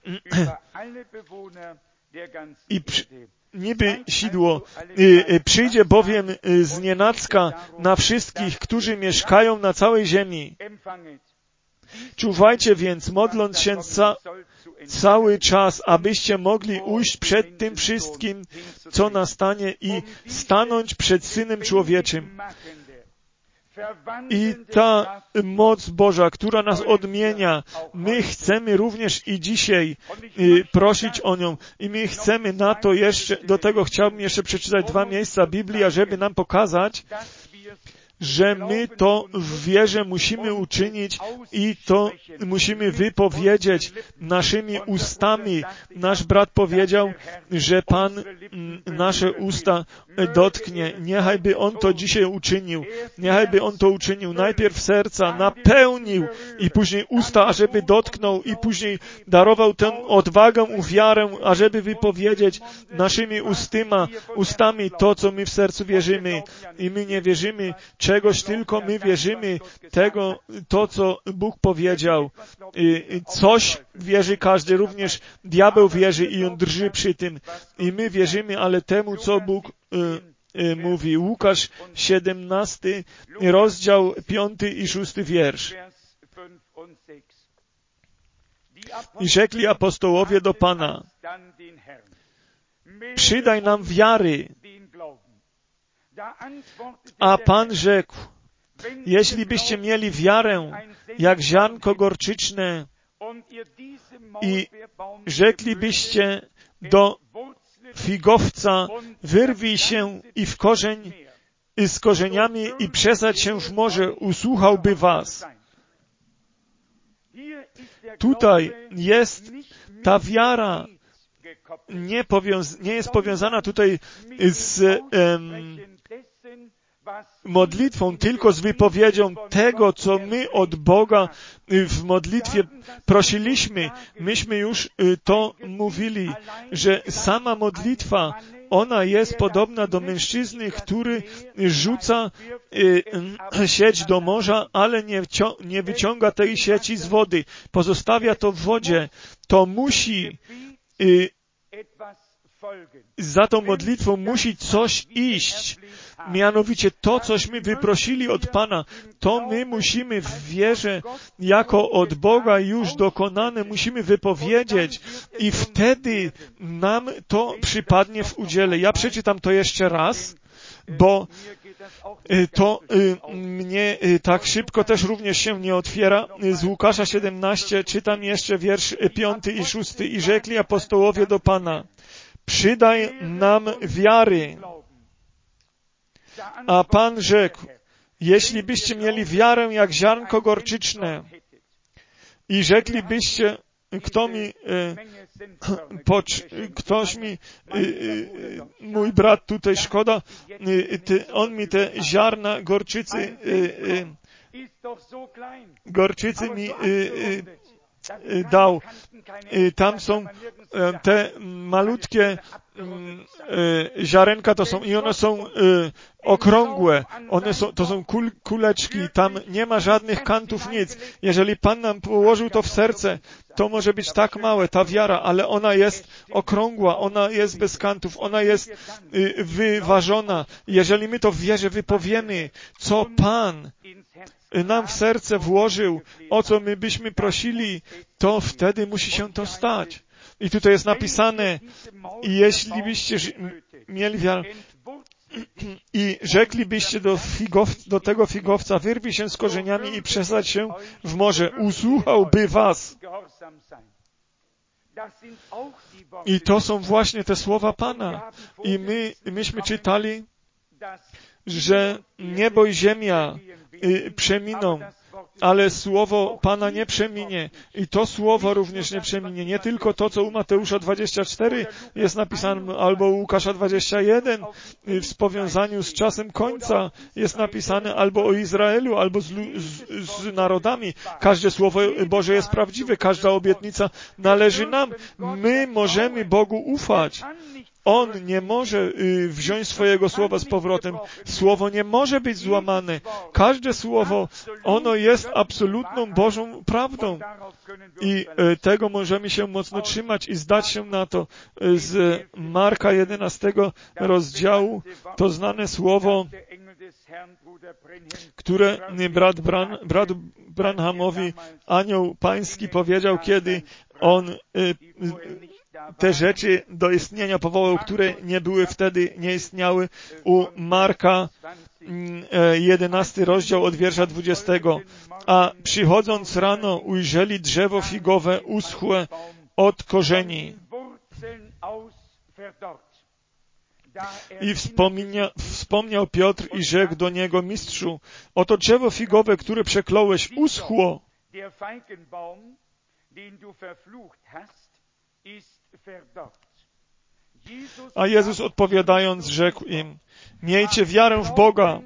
I przy, niby sidło, y, y, przyjdzie bowiem y, znienacka na wszystkich, którzy mieszkają na całej ziemi. Czuwajcie więc, modląc się ca cały czas, abyście mogli ujść przed tym wszystkim, co nastanie i stanąć przed Synem Człowieczym. I ta moc Boża, która nas odmienia, my chcemy również i dzisiaj y, prosić o nią. I my chcemy na to jeszcze, do tego chciałbym jeszcze przeczytać dwa miejsca Biblii, żeby nam pokazać, że my to w wierze musimy uczynić i to musimy wypowiedzieć naszymi ustami. Nasz brat powiedział, że Pan nasze usta dotknie. Niechajby On to dzisiaj uczynił. Niechajby On to uczynił. Najpierw serca napełnił i później usta, ażeby dotknął i później darował tę odwagę i wiarę, ażeby wypowiedzieć naszymi ustyma, ustami to, co my w sercu wierzymy. I my nie wierzymy czegoś, tylko my wierzymy tego, to, co Bóg powiedział. Coś wierzy każdy, również diabeł wierzy i on drży przy tym. I my wierzymy, ale temu, co Bóg mówi. Łukasz siedemnasty, rozdział piąty i szósty wiersz. I rzekli apostołowie do Pana: przydaj nam wiary. A Pan rzekł: jeśli byście mieli wiarę jak ziarnko gorczyczne i rzeklibyście do figowca: wyrwij się i w korzeń, i z korzeniami i przesadź się w morze, usłuchałby was. Tutaj jest ta wiara, nie, powiąz- nie jest powiązana tutaj z um, modlitwą, tylko z wypowiedzią tego, co my od Boga w modlitwie prosiliśmy. Myśmy już to mówili, że sama modlitwa, ona jest podobna do mężczyzny, który rzuca sieć do morza, ale nie, nie wyciąga tej sieci z wody. Pozostawia to w wodzie. To musi za tą modlitwą musi coś iść. Mianowicie to, cośmy wyprosili od Pana, to my musimy w wierze jako od Boga już dokonane, musimy wypowiedzieć i wtedy nam to przypadnie w udziale. Ja przeczytam to jeszcze raz, bo to mnie tak szybko też również się nie otwiera. Z Łukasza siedemnaście czytam jeszcze wiersz piąty i szósty. I rzekli apostołowie do Pana: przydaj nam wiary. A Pan rzekł: jeśli byście mieli wiarę jak ziarnko gorczyczne i rzeklibyście, kto mi, e, pocz, ktoś mi, e, e, mój brat tutaj szkoda, e, ty, on mi te ziarna gorczycy, e, e, gorczycy mi e, e, dał. Tam są te malutkie ziarenka, to są, i one są okrągłe, one są, to są kul, kuleczki, tam nie ma żadnych kantów, nic. Jeżeli Pan nam położył to w serce, to może być tak małe, ta wiara, ale ona jest okrągła, ona jest bez kantów, ona jest wyważona. Jeżeli my to w wierze wypowiemy, co Pan nam w serce włożył, o co my byśmy prosili, to wtedy musi się to stać. I tutaj jest napisane: jeśli byście mieli wiarę i rzeklibyście do, figow, do tego figowca: wyrwij się z korzeniami i przesadź się w morze, usłuchałby was. I to są właśnie te słowa Pana. I my, myśmy czytali, że niebo i ziemia y, przeminą, ale słowo Pana nie przeminie. I to słowo również nie przeminie. Nie tylko to, co u Mateusza dwadzieścia cztery jest napisane, albo u Łukasza dwadzieścia jeden w powiązaniu z czasem końca jest napisane, albo o Izraelu, albo z, z, z narodami. Każde słowo Boże jest prawdziwe, każda obietnica należy nam. My możemy Bogu ufać. On nie może wziąć swojego słowa z powrotem. Słowo nie może być złamane. Każde słowo, ono jest absolutną Bożą prawdą. I tego możemy się mocno trzymać i zdać się na to. Z Marka jedenastego rozdziału to znane słowo, które brat, Bran, brat Branhamowi anioł pański powiedział, kiedy on te rzeczy do istnienia powołał, które nie były wtedy, nie istniały. U Marka jedenasty rozdział od wiersza dwudziestego. A przychodząc rano ujrzeli drzewo figowe uschłe od korzeni. I wspomnia, wspomniał Piotr i rzekł do niego: mistrzu, oto drzewo figowe, które przekląłeś, uschło. A Jezus odpowiadając rzekł im: miejcie wiarę w Boga.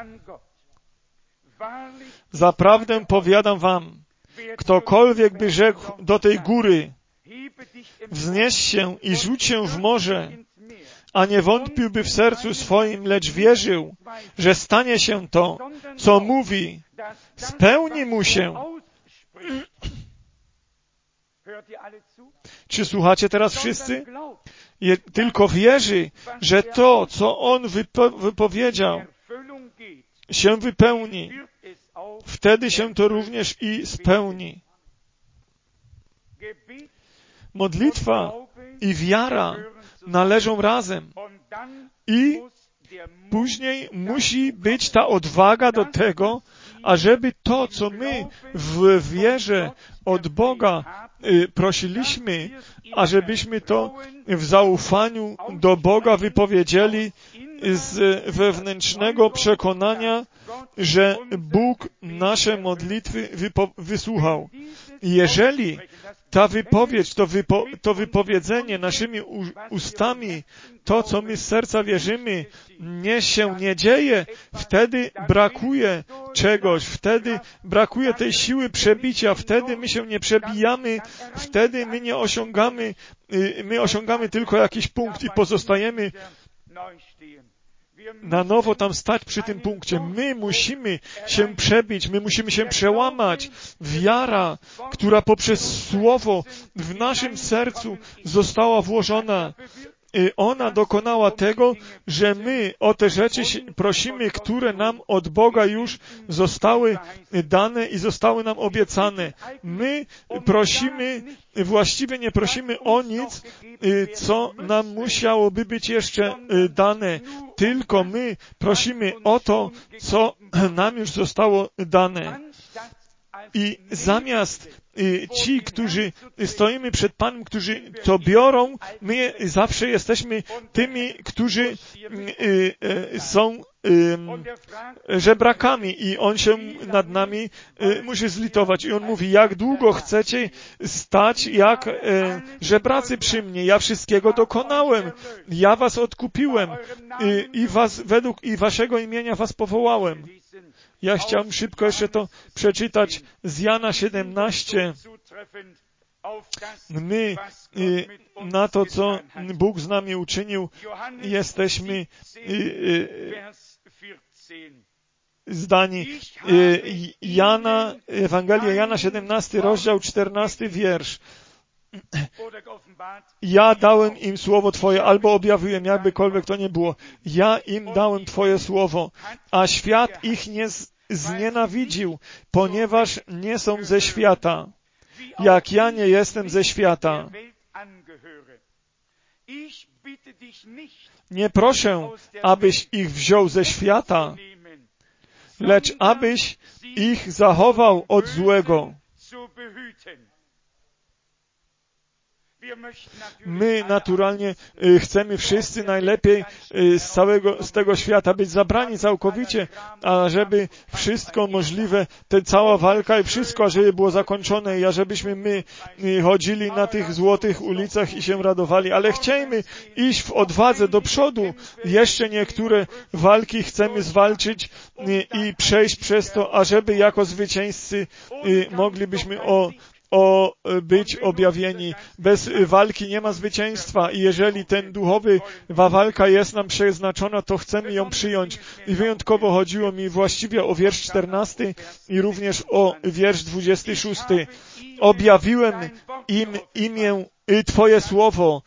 Zaprawdę powiadam wam, ktokolwiek by rzekł do tej góry: wznieś się i rzuć się w morze, a nie wątpiłby w sercu swoim, lecz wierzył, że stanie się to, co mówi, spełni mu się. Czy słuchacie teraz wszyscy? Je, tylko wierzy, że to, co on wypo, wypowiedział, się wypełni. Wtedy się to również i spełni. Modlitwa i wiara należą razem. I później musi być ta odwaga do tego, ażeby to, co my w wierze od Boga y, prosiliśmy, ażebyśmy to w zaufaniu do Boga wypowiedzieli z wewnętrznego przekonania, że Bóg nasze modlitwy wypo- wysłuchał. Jeżeli ta wypowiedź, to, wypo, to wypowiedzenie naszymi u, ustami, to, co my z serca wierzymy, nie się nie dzieje, wtedy brakuje czegoś, wtedy brakuje tej siły przebicia, wtedy my się nie przebijamy, wtedy my nie osiągamy, my osiągamy tylko jakiś punkt i pozostajemy na nowo tam stać przy tym punkcie. My musimy się przebić, my musimy się przełamać. Wiara, która poprzez Słowo w naszym sercu została włożona, ona dokonała tego, że my o te rzeczy prosimy, które nam od Boga już zostały dane i zostały nam obiecane. My prosimy, właściwie nie prosimy o nic, co nam musiałoby być jeszcze dane, tylko my prosimy o to, co nam już zostało dane. I zamiast ci, którzy stoimy przed Panem, którzy to biorą, my zawsze jesteśmy tymi, którzy są żebrakami i On się nad nami musi zlitować. I On mówi, jak długo chcecie stać jak żebracy przy mnie? Ja wszystkiego dokonałem. Ja was odkupiłem i was według i waszego imienia was powołałem. Ja chciałem szybko jeszcze to przeczytać z Jana siedemnaście. My na to, co Bóg z nami uczynił, jesteśmy zdani. Jana, Ewangelia Jana, siedemnasty rozdział, czternasty wiersz. Ja dałem im słowo Twoje, albo objawiłem, jakbykolwiek to nie było. Ja im dałem Twoje słowo, a świat ich nie znienawidził, ponieważ nie są ze świata, jak ja nie jestem ze świata. Nie proszę, abyś ich wziął ze świata, lecz abyś ich zachował od złego. My naturalnie chcemy wszyscy najlepiej z całego, z tego świata być zabrani całkowicie, a żeby wszystko możliwe, ta cała walka i wszystko, ażeby było zakończone i ażebyśmy my chodzili na tych złotych ulicach i się radowali, ale chcemy iść w odwadze do przodu. Jeszcze niektóre walki chcemy zwalczyć i przejść przez to, ażeby jako zwycięzcy moglibyśmy o o być objawieni. Bez walki nie ma zwycięstwa i jeżeli ten duchowy walka jest nam przeznaczona, to chcemy ją przyjąć. I wyjątkowo chodziło mi właściwie o wiersz czternasty i również o wiersz dwudziesty szósty. Objawiłem im imię Twoje słowo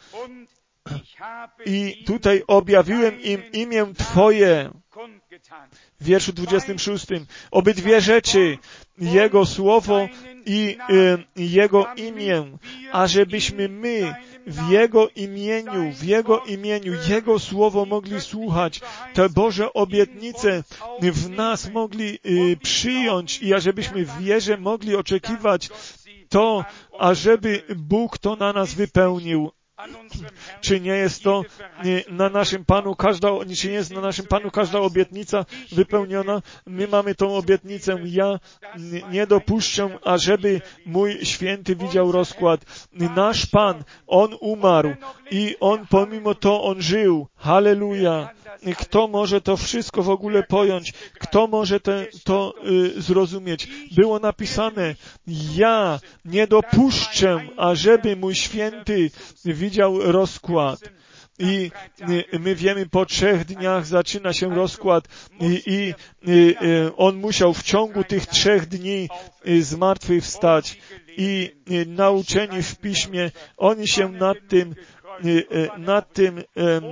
i tutaj objawiłem im imię Twoje. W wierszu dwudziestym szóstym. Obydwie rzeczy, Jego słowo i y, Jego imię, ażebyśmy my w Jego imieniu, w Jego imieniu, Jego słowo mogli słuchać, te Boże obietnice w nas mogli y, przyjąć i ażebyśmy w wierze mogli oczekiwać to, ażeby Bóg to na nas wypełnił. Czy nie jest to na naszym Panu każda, czy nie jest na naszym Panu każda obietnica wypełniona? My mamy tą obietnicę. Ja nie dopuszczę, ażeby mój święty widział rozkład. Nasz Pan, On umarł i On pomimo to On żył. Halleluja. Kto może to wszystko w ogóle pojąć? Kto może te, to y, zrozumieć? Było napisane, ja nie dopuszczę, ażeby mój święty widział rozkład. I my wiemy, po trzech dniach zaczyna się rozkład i, i, i on musiał w ciągu tych trzech dni zmartwychwstać. I nauczeni w Piśmie, oni się nad tym nad tym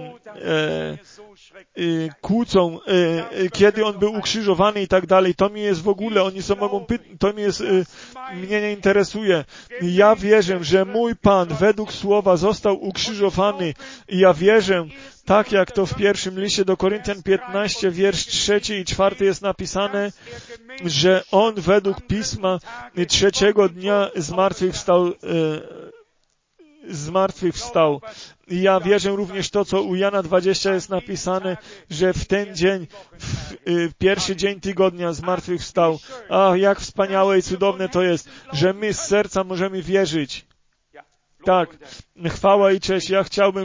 kłócą, kiedy On był ukrzyżowany i tak dalej. To mi jest w ogóle, oni sobie mogą pytać, to mi jest, mnie nie interesuje. Ja wierzę, że mój Pan według Słowa został ukrzyżowany i ja wierzę, tak jak to w pierwszym liście do Koryntian piętnaście, wiersz trzeci i czwarty jest napisane, że On według Pisma trzeciego dnia zmartwychwstał, zmartwychwstał. I ja wierzę również to, co u Jana dwudziestego jest napisane, że w ten dzień, w, w pierwszy dzień tygodnia zmartwychwstał. Ach, jak wspaniałe i cudowne to jest, że my z serca możemy wierzyć. Tak, chwała i cześć. Ja chciałbym,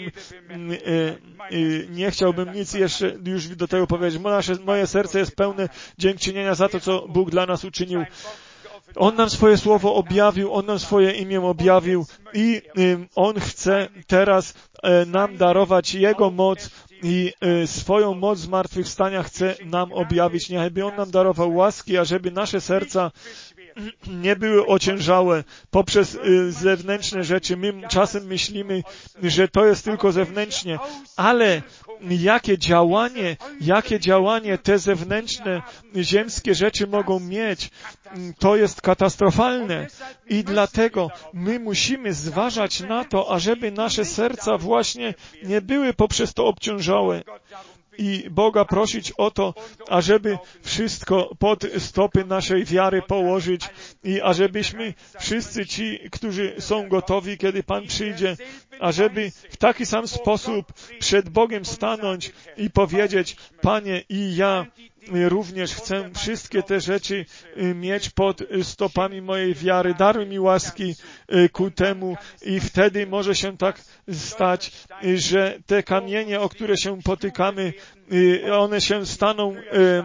nie chciałbym nic jeszcze już do tego powiedzieć. Nasze, moje serce jest pełne dziękczynienia za to, co Bóg dla nas uczynił. On nam swoje słowo objawił, On nam swoje imię objawił i On chce teraz nam darować Jego moc i swoją moc zmartwychwstania chce nam objawić. Niechby On nam darował łaski, ażeby nasze serca nie były ociężałe poprzez zewnętrzne rzeczy. My czasem myślimy, że to jest tylko zewnętrznie, ale jakie działanie, jakie działanie te zewnętrzne, ziemskie rzeczy mogą mieć, to jest katastrofalne. I dlatego my musimy zważać na to, ażeby nasze serca właśnie nie były poprzez to obciążałe. I Boga prosić o to, ażeby wszystko pod stopy naszej wiary położyć i ażebyśmy wszyscy ci, którzy są gotowi, kiedy Pan przyjdzie, ażeby w taki sam sposób przed Bogiem stanąć i powiedzieć, Panie, i ja również chcę wszystkie te rzeczy mieć pod stopami mojej wiary. Daruj mi łaski ku temu i wtedy może się tak stać, że te kamienie, o które się potykamy, one się staną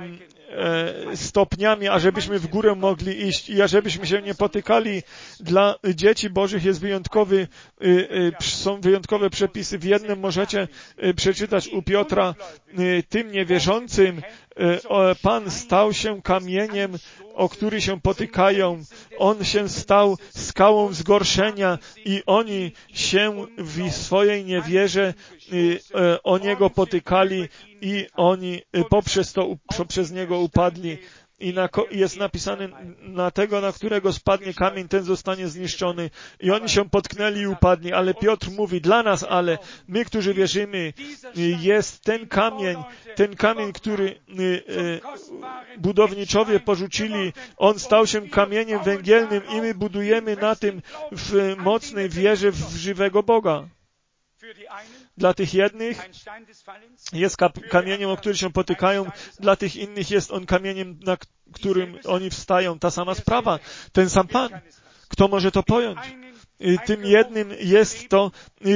stopniami, ażebyśmy w górę mogli iść i ażebyśmy się nie potykali. Dla dzieci Bożych jest wyjątkowy, są wyjątkowe przepisy. W jednym możecie przeczytać u Piotra, tym niewierzącym Pan stał się kamieniem, o który się potykają. On się stał skałą zgorszenia i oni się w swojej niewierze o Niego potykali i oni poprzez to, poprzez Niego upadli. I na, jest napisane, na tego, na którego spadnie kamień, ten zostanie zniszczony. I oni się potknęli i upadli. Ale Piotr mówi, dla nas, ale my, którzy wierzymy, jest ten kamień, ten kamień, który budowniczowie porzucili. On stał się kamieniem węgielnym i my budujemy na tym w mocnej wierze w żywego Boga. Dla tych jednych jest kamieniem, o który się potykają, dla tych innych jest on kamieniem, na którym oni wstają. Ta sama sprawa, ten sam Pan. Kto może to pojąć? Tym jednym jest to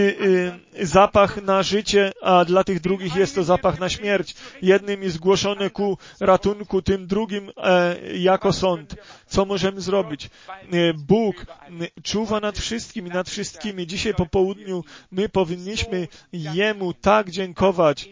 zapach na życie, a dla tych drugich jest to zapach na śmierć. Jednym jest zgłoszone ku ratunku, tym drugim jako sąd. Co możemy zrobić? Bóg czuwa nad wszystkim i nad wszystkimi. Dzisiaj po południu my powinniśmy Jemu tak dziękować,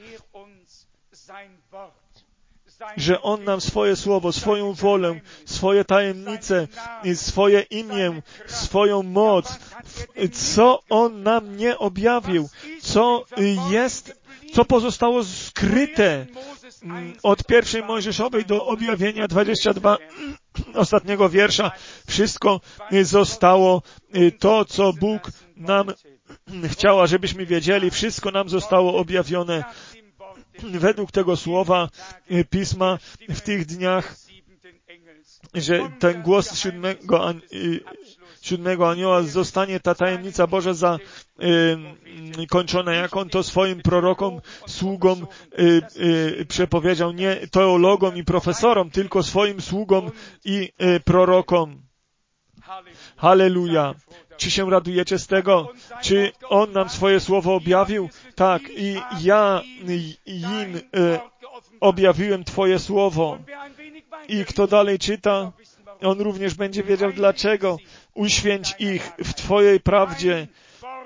że On nam swoje słowo, swoją wolę, swoje tajemnice, swoje imię, swoją moc, co On nam nie objawił, co jest, co pozostało skryte od pierwszej Mojżeszowej do objawienia dwudziestego drugiego ostatniego wiersza. Wszystko zostało to, co Bóg nam chciał, żebyśmy wiedzieli, wszystko nam zostało objawione według tego słowa Pisma w tych dniach, że ten głos siódmego, an, siódmego anioła zostanie ta tajemnica Boża zakończona, jak on to swoim prorokom, sługom y, y, przepowiedział, nie teologom i profesorom, tylko swoim sługom i y, prorokom. Halleluja. Czy się radujecie z tego? Czy On nam swoje słowo objawił? Tak, i ja im y, objawiłem Twoje słowo. I kto dalej czyta, on również będzie wiedział dlaczego. Uświęć ich w Twojej prawdzie.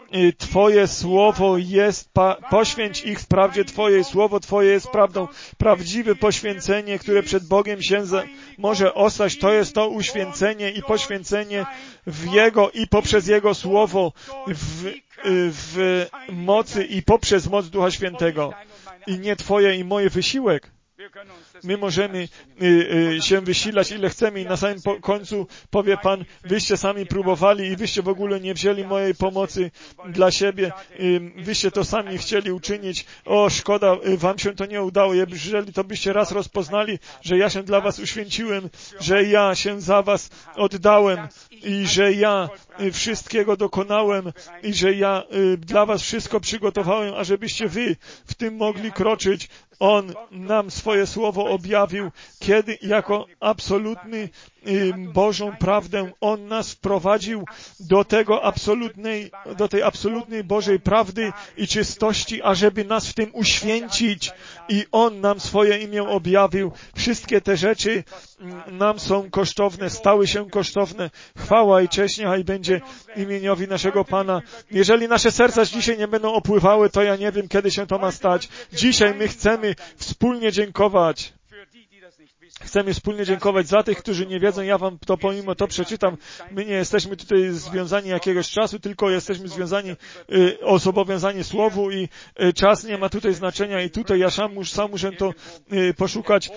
Twoje słowo jest, pa, poświęć ich w prawdzie Twojej, słowo Twoje jest prawdą. Prawdziwe poświęcenie, które przed Bogiem się za, może ostać, to jest to uświęcenie i poświęcenie w Jego i poprzez Jego słowo, w, w mocy i poprzez moc Ducha Świętego. I nie Twoje i moje wysiłek. My możemy y, y, się wysilać ile chcemy i na samym po- końcu powie Pan, wyście sami próbowali i wyście w ogóle nie wzięli mojej pomocy dla siebie, y, wyście to sami chcieli uczynić. O, szkoda, y, wam się to nie udało. Jeżeli to byście raz rozpoznali, że ja się dla was uświęciłem, że ja się za was oddałem i że ja y, wszystkiego dokonałem i że ja y, dla was wszystko przygotowałem, ażebyście wy w tym mogli kroczyć. On nam swoje słowo objawił, kiedy jako absolutny y, Bożą prawdę On nas wprowadził do tego absolutnej, do tej absolutnej Bożej prawdy i czystości, ażeby nas w tym uświęcić. I On nam swoje imię objawił. Wszystkie te rzeczy nam są kosztowne, stały się kosztowne. Chwała i cześć niechaj będzie imieniowi naszego Pana. Jeżeli nasze serca dzisiaj nie będą opływały, to ja nie wiem, kiedy się to ma stać. Dzisiaj my chcemy wspólnie dziękować. Chcemy wspólnie dziękować za tych, którzy nie wiedzą. Ja wam to pomimo to przeczytam. My nie jesteśmy tutaj związani jakiegoś czasu, tylko jesteśmy związani, y, zobowiązani słowu i y, czas nie ma tutaj znaczenia i tutaj ja sam, sam muszę to y, poszukać.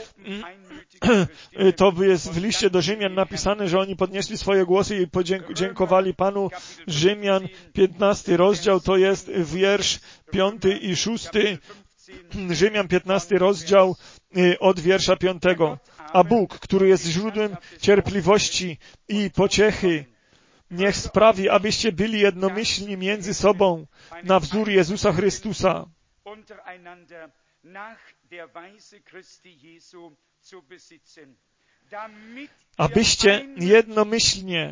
To jest w liście do Rzymian napisane, że oni podnieśli swoje głosy i podziękowali Panu. Rzymian, piętnasty rozdział, to jest wiersz piąty i szósty. Rzymian, piętnasty rozdział od wiersza piątego. A Bóg, który jest źródłem cierpliwości i pociechy, niech sprawi, abyście byli jednomyślni między sobą na wzór Jezusa Chrystusa. Abyście jednomyślnie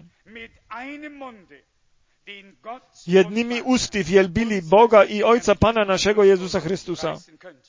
jednymi usty wielbili Boga i Ojca Pana naszego Jezusa Chrystusa.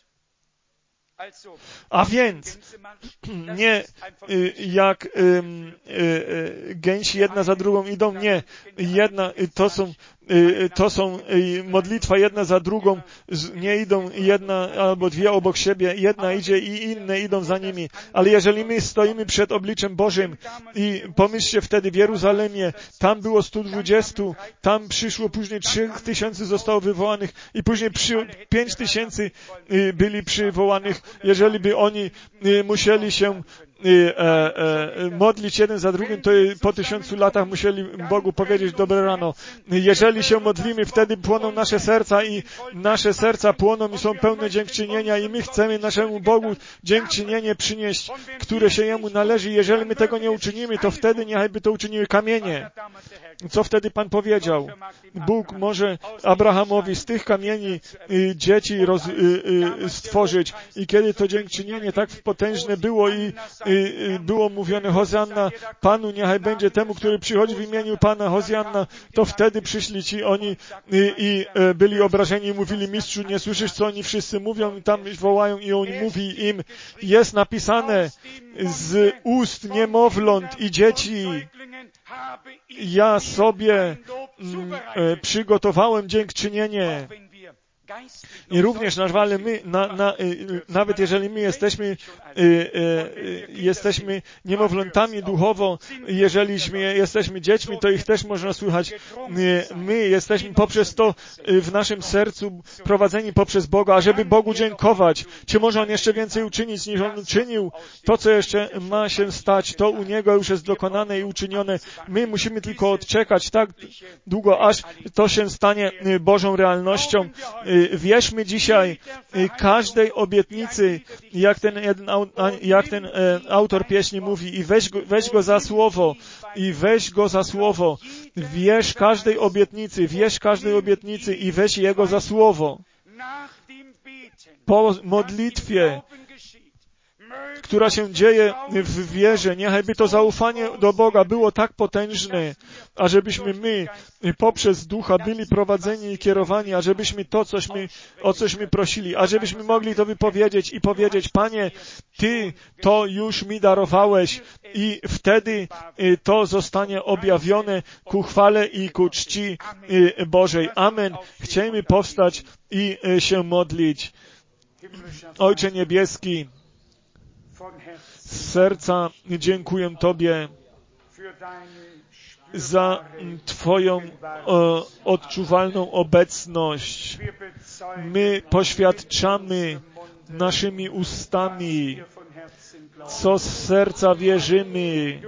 A więc nie y, jak y, y, y, gęsi jedna za drugą idą, nie. Jedna, y, to są y, to są y, modlitwa jedna za drugą, z, nie idą jedna albo dwie obok siebie, jedna idzie i inne idą za nimi. Ale jeżeli my stoimy przed obliczem Bożym i pomyślcie wtedy w Jeruzalemie, tam było stu dwudziestu, tam przyszło później trzy tysiące zostało wywołanych i później przy, pięć tysięcy y, byli przywołanych. Jeżeli by oni y, musieli się y, e, e, modlić jeden za drugim, to po tysiącu latach musieli Bogu powiedzieć dobre rano. Jeżeli się modlimy, wtedy płoną nasze serca i nasze serca płoną i są pełne dziękczynienia i my chcemy naszemu Bogu dziękczynienie przynieść, które się Jemu należy. Jeżeli my tego nie uczynimy, to wtedy niechajby to uczyniły kamienie. Co wtedy Pan powiedział? Bóg może Abrahamowi z tych kamieni y, dzieci roz, y, y, stworzyć. I kiedy to dziękczynienie tak potężne było i y, y, było mówione Hozjanna Panu, niechaj będzie temu, który przychodzi w imieniu Pana, Hozjanna, to wtedy przyszli ci oni y, i y, byli obrażeni i mówili, mistrzu, nie słyszysz, co oni wszyscy mówią i tam wołają i on mówi im, jest napisane z ust niemowląt i dzieci, ja sobie mm, e, przygotowałem dziękczynienie. I również nawet my, na, na, nawet jeżeli my jesteśmy, y, y, jesteśmy niemowlątami duchowo, jeżeli jesteśmy dziećmi, to ich też można słuchać. My jesteśmy poprzez to w naszym sercu prowadzeni poprzez Boga, ażeby Bogu dziękować. Czy może On jeszcze więcej uczynić, niż On uczynił? To, co jeszcze ma się stać, to u Niego już jest dokonane i uczynione. My musimy tylko odczekać tak długo, aż to się stanie Bożą realnością. Wierzmy dzisiaj każdej obietnicy, jak ten, jeden, jak ten autor pieśni mówi, i weź go, weź go za słowo, i weź go za słowo. Wierz każdej obietnicy, wierz każdej obietnicy i weź Jego za słowo. Po modlitwie, która się dzieje w wierze. Niechaj by to zaufanie do Boga było tak potężne, ażebyśmy my poprzez Ducha byli prowadzeni i kierowani, ażebyśmy to, cośmy, o cośmy prosili, ażebyśmy mogli to wypowiedzieć i powiedzieć: Panie, Ty to już mi darowałeś i wtedy to zostanie objawione ku chwale i ku czci Bożej. Amen. Chciejmy powstać i się modlić. Ojcze Niebieski, z serca dziękuję Tobie za Twoją o, odczuwalną obecność. My poświadczamy naszymi ustami, co z serca wierzymy.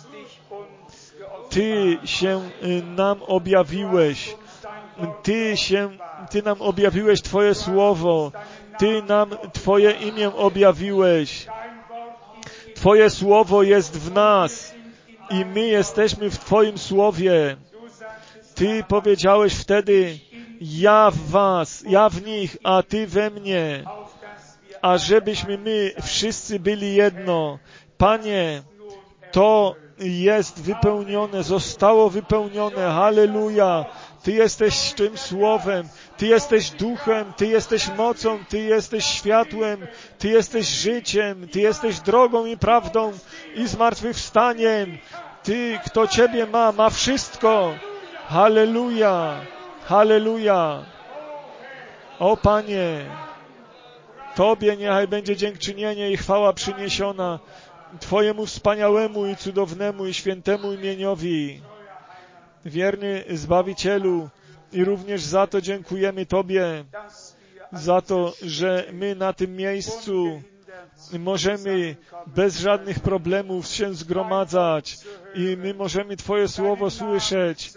Ty się nam objawiłeś. Ty się, Ty nam objawiłeś Twoje słowo. Ty nam Twoje imię objawiłeś. Twoje słowo jest w nas i my jesteśmy w Twoim słowie. Ty powiedziałeś wtedy: ja w was, ja w nich, a Ty we mnie, a żebyśmy my wszyscy byli jedno. Panie, to jest wypełnione, zostało wypełnione. Halleluja! Ty jesteś tym słowem, Ty jesteś duchem, Ty jesteś mocą, Ty jesteś światłem, Ty jesteś życiem, Ty jesteś drogą i prawdą i zmartwychwstaniem. Ty, kto Ciebie ma, ma wszystko. Halleluja! Halleluja! O Panie, Tobie niechaj będzie dziękczynienie i chwała przyniesiona Twojemu wspaniałemu i cudownemu i świętemu imieniowi. Wierny Zbawicielu, i również za to dziękujemy Tobie, za to, że my na tym miejscu możemy bez żadnych problemów się zgromadzać i my możemy Twoje słowo słyszeć.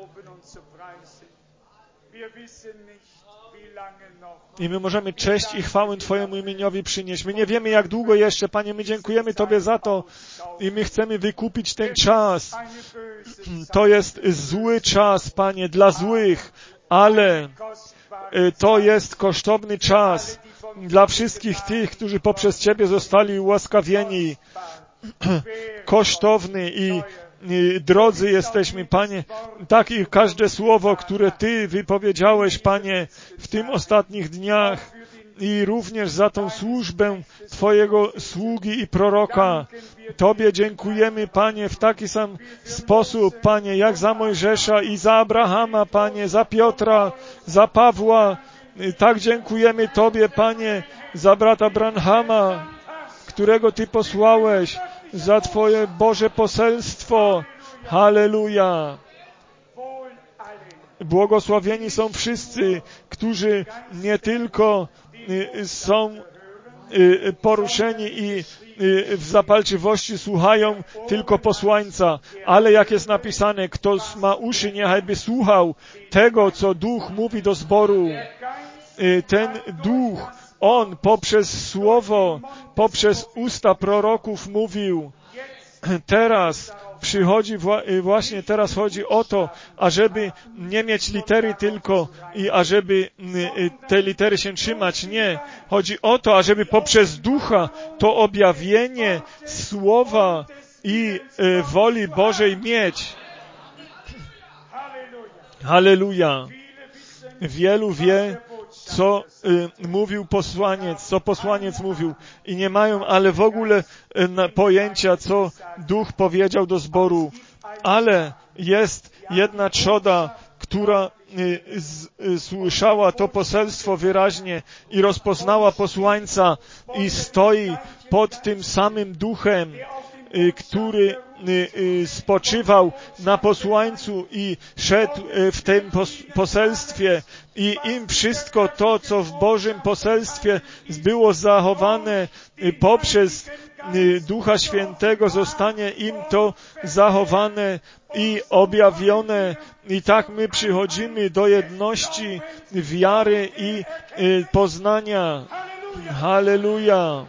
I my możemy cześć i chwałę Twojemu imieniowi przynieść. My nie wiemy, jak długo jeszcze, Panie, my dziękujemy Tobie za to i my chcemy wykupić ten czas. To jest zły czas, Panie, dla złych, ale to jest kosztowny czas dla wszystkich tych, którzy poprzez Ciebie zostali ułaskawieni. Kosztowny i I drodzy jesteśmy, Panie, tak i każde słowo, które Ty wypowiedziałeś, Panie, w tym ostatnich dniach i również za tą służbę Twojego sługi i proroka. Tobie dziękujemy, Panie, w taki sam sposób, Panie, jak za Mojżesza i za Abrahama, Panie, za Piotra, za Pawła. Tak dziękujemy Tobie, Panie, za brata Branhama, którego Ty posłałeś, za Twoje Boże poselstwo. Halleluja! Błogosławieni są wszyscy, którzy nie tylko są poruszeni i w zapalczywości słuchają tylko posłańca, ale jak jest napisane, kto ma uszy, niechaj by słuchał tego, co Duch mówi do zboru. Ten Duch, On poprzez słowo, poprzez usta proroków mówił. Teraz przychodzi, właśnie teraz chodzi o to, ażeby nie mieć litery tylko i ażeby te litery się trzymać. Nie. Chodzi o to, ażeby poprzez Ducha to objawienie słowa i woli Bożej mieć. Halleluja. Wielu wie, co y, mówił posłaniec, co posłaniec mówił i nie mają, ale w ogóle y, pojęcia, co Duch powiedział do zboru. Ale jest jedna trzoda, która y, z, y, słyszała to poselstwo wyraźnie i rozpoznała posłańca i stoi pod tym samym Duchem, y, który spoczywał na posłańcu i szedł w tym poselstwie i im wszystko to, co w Bożym poselstwie było zachowane poprzez Ducha Świętego, zostanie im to zachowane i objawione. I tak my przychodzimy do jedności wiary i poznania. Halleluja!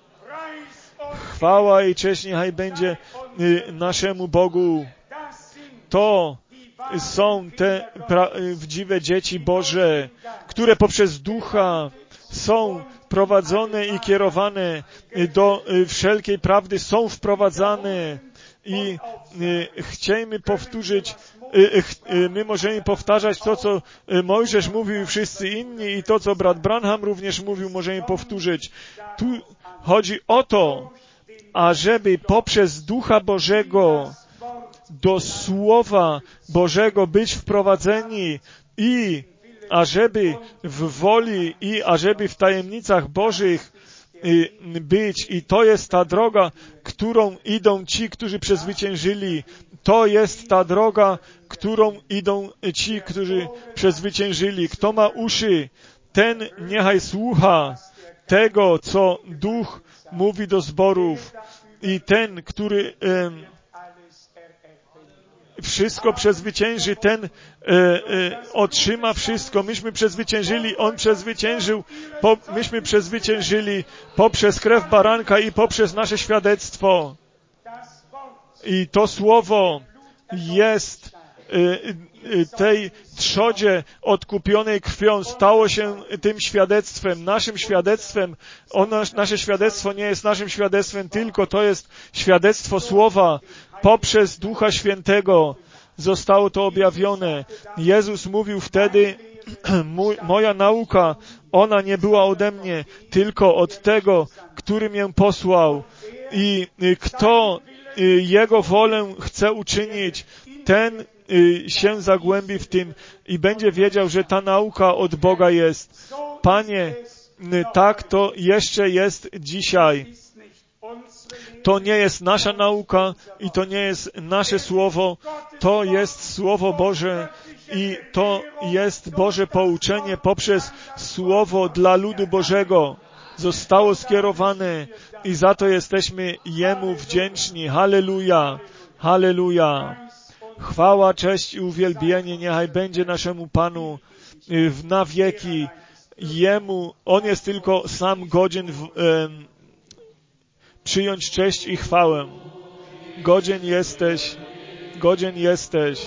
Chwała i cześć niechaj będzie naszemu Bogu. To są te prawdziwe dzieci Boże, które poprzez Ducha są prowadzone i kierowane do wszelkiej prawdy, są wprowadzane i chciejmy powtórzyć, my możemy powtarzać to, co Mojżesz mówił i wszyscy inni i to, co brat Branham również mówił, możemy powtórzyć. Tu chodzi o to, ażeby poprzez Ducha Bożego do Słowa Bożego być wprowadzeni i ażeby w woli i ażeby w tajemnicach Bożych być. I to jest ta droga, którą idą ci, którzy przezwyciężyli. To jest ta droga, którą idą ci, którzy przezwyciężyli. Kto ma uszy, ten niechaj słucha tego, co Duch mówi do zborów. I ten, który e, wszystko przezwycięży, ten e, e, otrzyma wszystko. Myśmy przezwyciężyli, On przezwyciężył, po, myśmy przezwyciężyli poprzez krew baranka i poprzez nasze świadectwo. I to słowo jest e, e, tej trzodzie odkupionej krwią, stało się tym świadectwem, naszym świadectwem. Ono, nasze świadectwo nie jest naszym świadectwem, tylko to jest świadectwo Słowa. Poprzez Ducha Świętego zostało to objawione. Jezus mówił wtedy, moja nauka, ona nie była ode mnie, tylko od tego, który mnie posłał. I kto Jego wolę chce uczynić, ten się zagłębi w tym i będzie wiedział, że ta nauka od Boga jest. Panie, tak to jeszcze jest dzisiaj. To nie jest nasza nauka i to nie jest nasze słowo, to jest Słowo Boże i to jest Boże pouczenie poprzez Słowo dla ludu Bożego. Zostało skierowane i za to jesteśmy Jemu wdzięczni. Halleluja, halleluja. Chwała, cześć i uwielbienie niechaj będzie naszemu Panu na wieki. Jemu, On jest tylko sam godzien w, e, przyjąć cześć i chwałę. Godzien jesteś, godzien jesteś.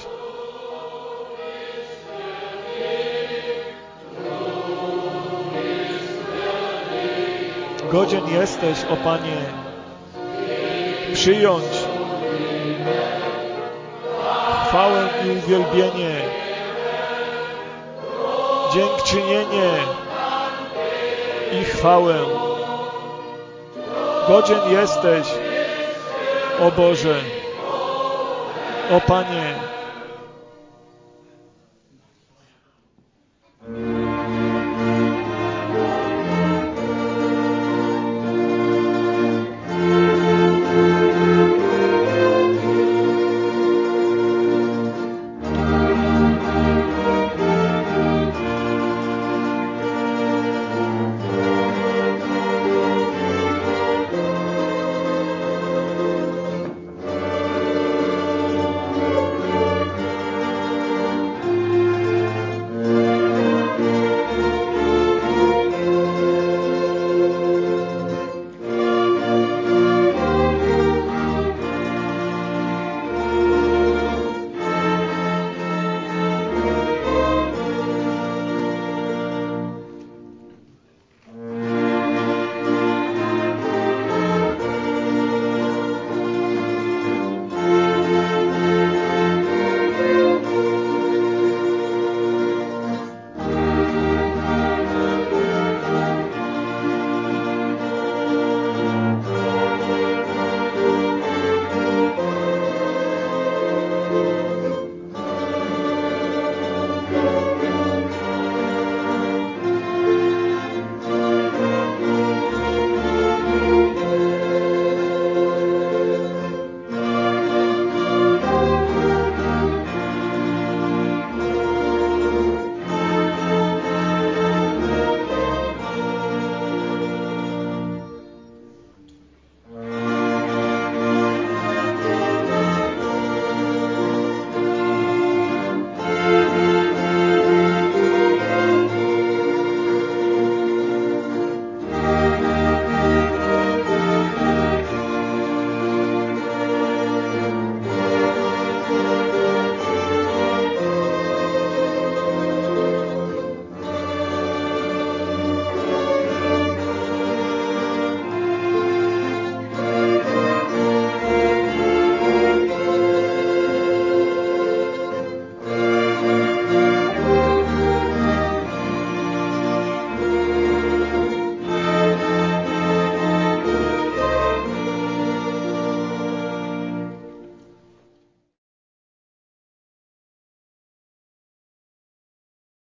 Godzien jesteś, o Panie, przyjąć chwałę i uwielbienie, dziękczynienie i chwałę. Godzien jesteś, o Boże, o Panie.